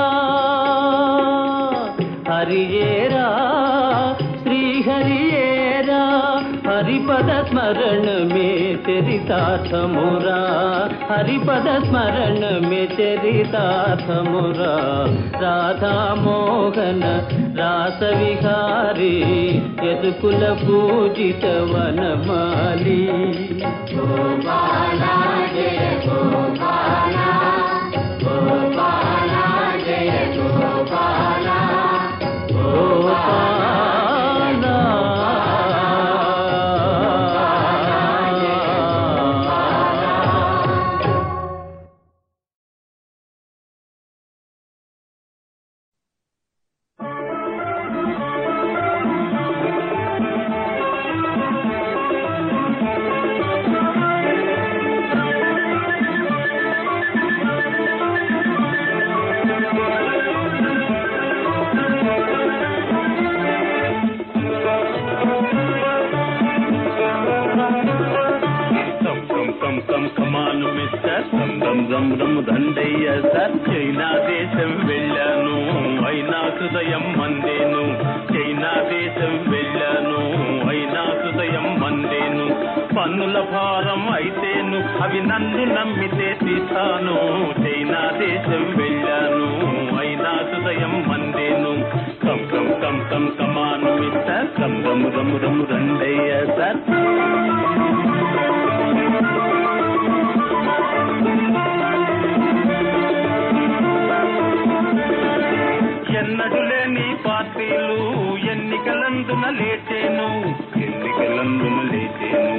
హరియేరా శ్రీహరియేరా. హరిపద స్మరణ మే చరితార్థమురా, హరిపద స్మరణ మే చరితార్థమురా. రాధామోహన రాసవిహారీ యదుకుల పూజిత వనమాలి. గోపాలా జయ గోపాలా, గోపాలా జయ గోపాలా, గోపాలా. దండయ్య సార్ చైనా దేశం వెళ్ళాను, అయినా హృదయం మందేను. చైనా దేశం వెళ్ళాను, అయినా హృదయం మందేను. పన్నుల భారం అయితేను అవి నన్ను నమ్మితే తీస్తాను. చైనా దేశం వెళ్ళాను, అయినా హృదయం మందేను. కం కం కం కం కమాను మిస్టర్ కం రము రము రము దండయ్య సార్. ఎన్నడు లేని పార్టీలు ఎన్నికలను ఎన్నికలందున లేచేను ఎన్నికలందున లేచేను.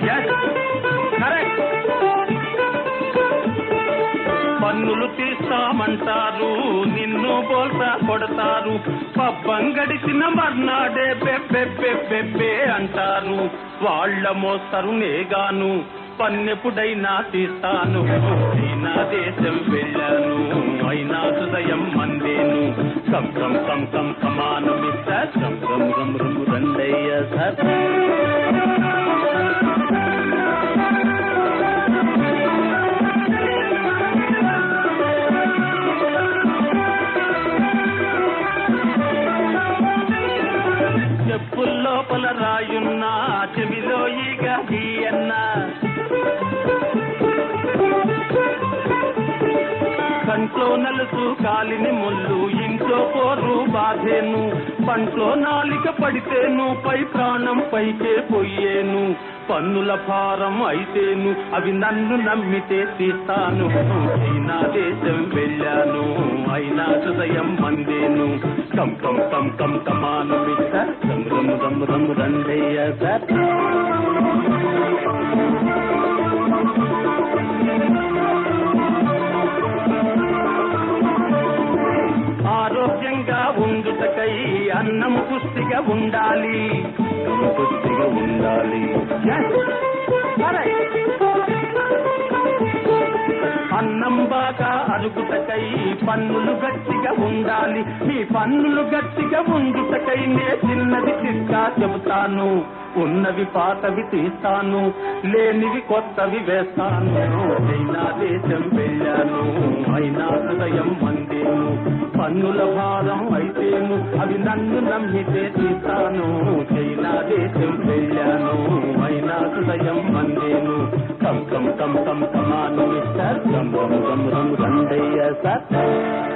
పన్నులు తీస్తామంటారు, నిన్ను బోల్తా కొడతారు, పబ్బం గడిచిన మర్నాడే బెబ్బె బెబ్బెబ్బే అంటారు. వాళ్ళ మోస్తరు నేగాను పన్నెప్పుడైనా తీస్తాను. అయినా దేశం వెళ్ళాను, అయినా హృదయం మందేను. కం కం కం కం కమాను మిస్టర్ కం కం కం రము రండయ్య సార్. చెప్పుల్లోపల రాయున్నా చెవిలో ఈగ గీయన్నా, కంట్లో నలుసు కాలిని ముళ్ళు ఇంట్లో పోరు బాధేను. పంట్లో నాలిక పడితేను పై ప్రాణం పైకే పోయేను. పన్నుల భారం అయితేను అవి నన్ను నమ్మితే తీస్తాను. అయినా దేశం వెళ్ళాను, అయినా హృదయం మందేను. కం కం కం కం కమాను మిస్టర్ రమ్ రమ్ రమ్ రమ్ రండయ్య సార్. ఆరోగ్యంగా ఉండుటకై అన్నం పుష్టిగా ఉండాలి, పుష్టిగా ఉండాలి. అన్నం బాగా అరుగుటకై పన్నులు గట్టిగా ఉండాలి. మీ పన్నులు గట్టిగా ఉండుటకై నే చిన్నది చిట్కా చెబుతాను. ఉన్నవి పాతవి తీస్తాను, లేనివి కొత్తవి వేస్తాను. చైనా దేశం వెళ్ళాను, అయినా హృదయం మందేను. పన్నుల భారం అయితేను అవి నన్ను నమ్మితే తీస్తాను. చైనా దేశం వెళ్ళాను, అయినా హృదయం మందేను. కం కం కం కం కమాను మిస్టర్ గం గం గం రండయ్య సార్.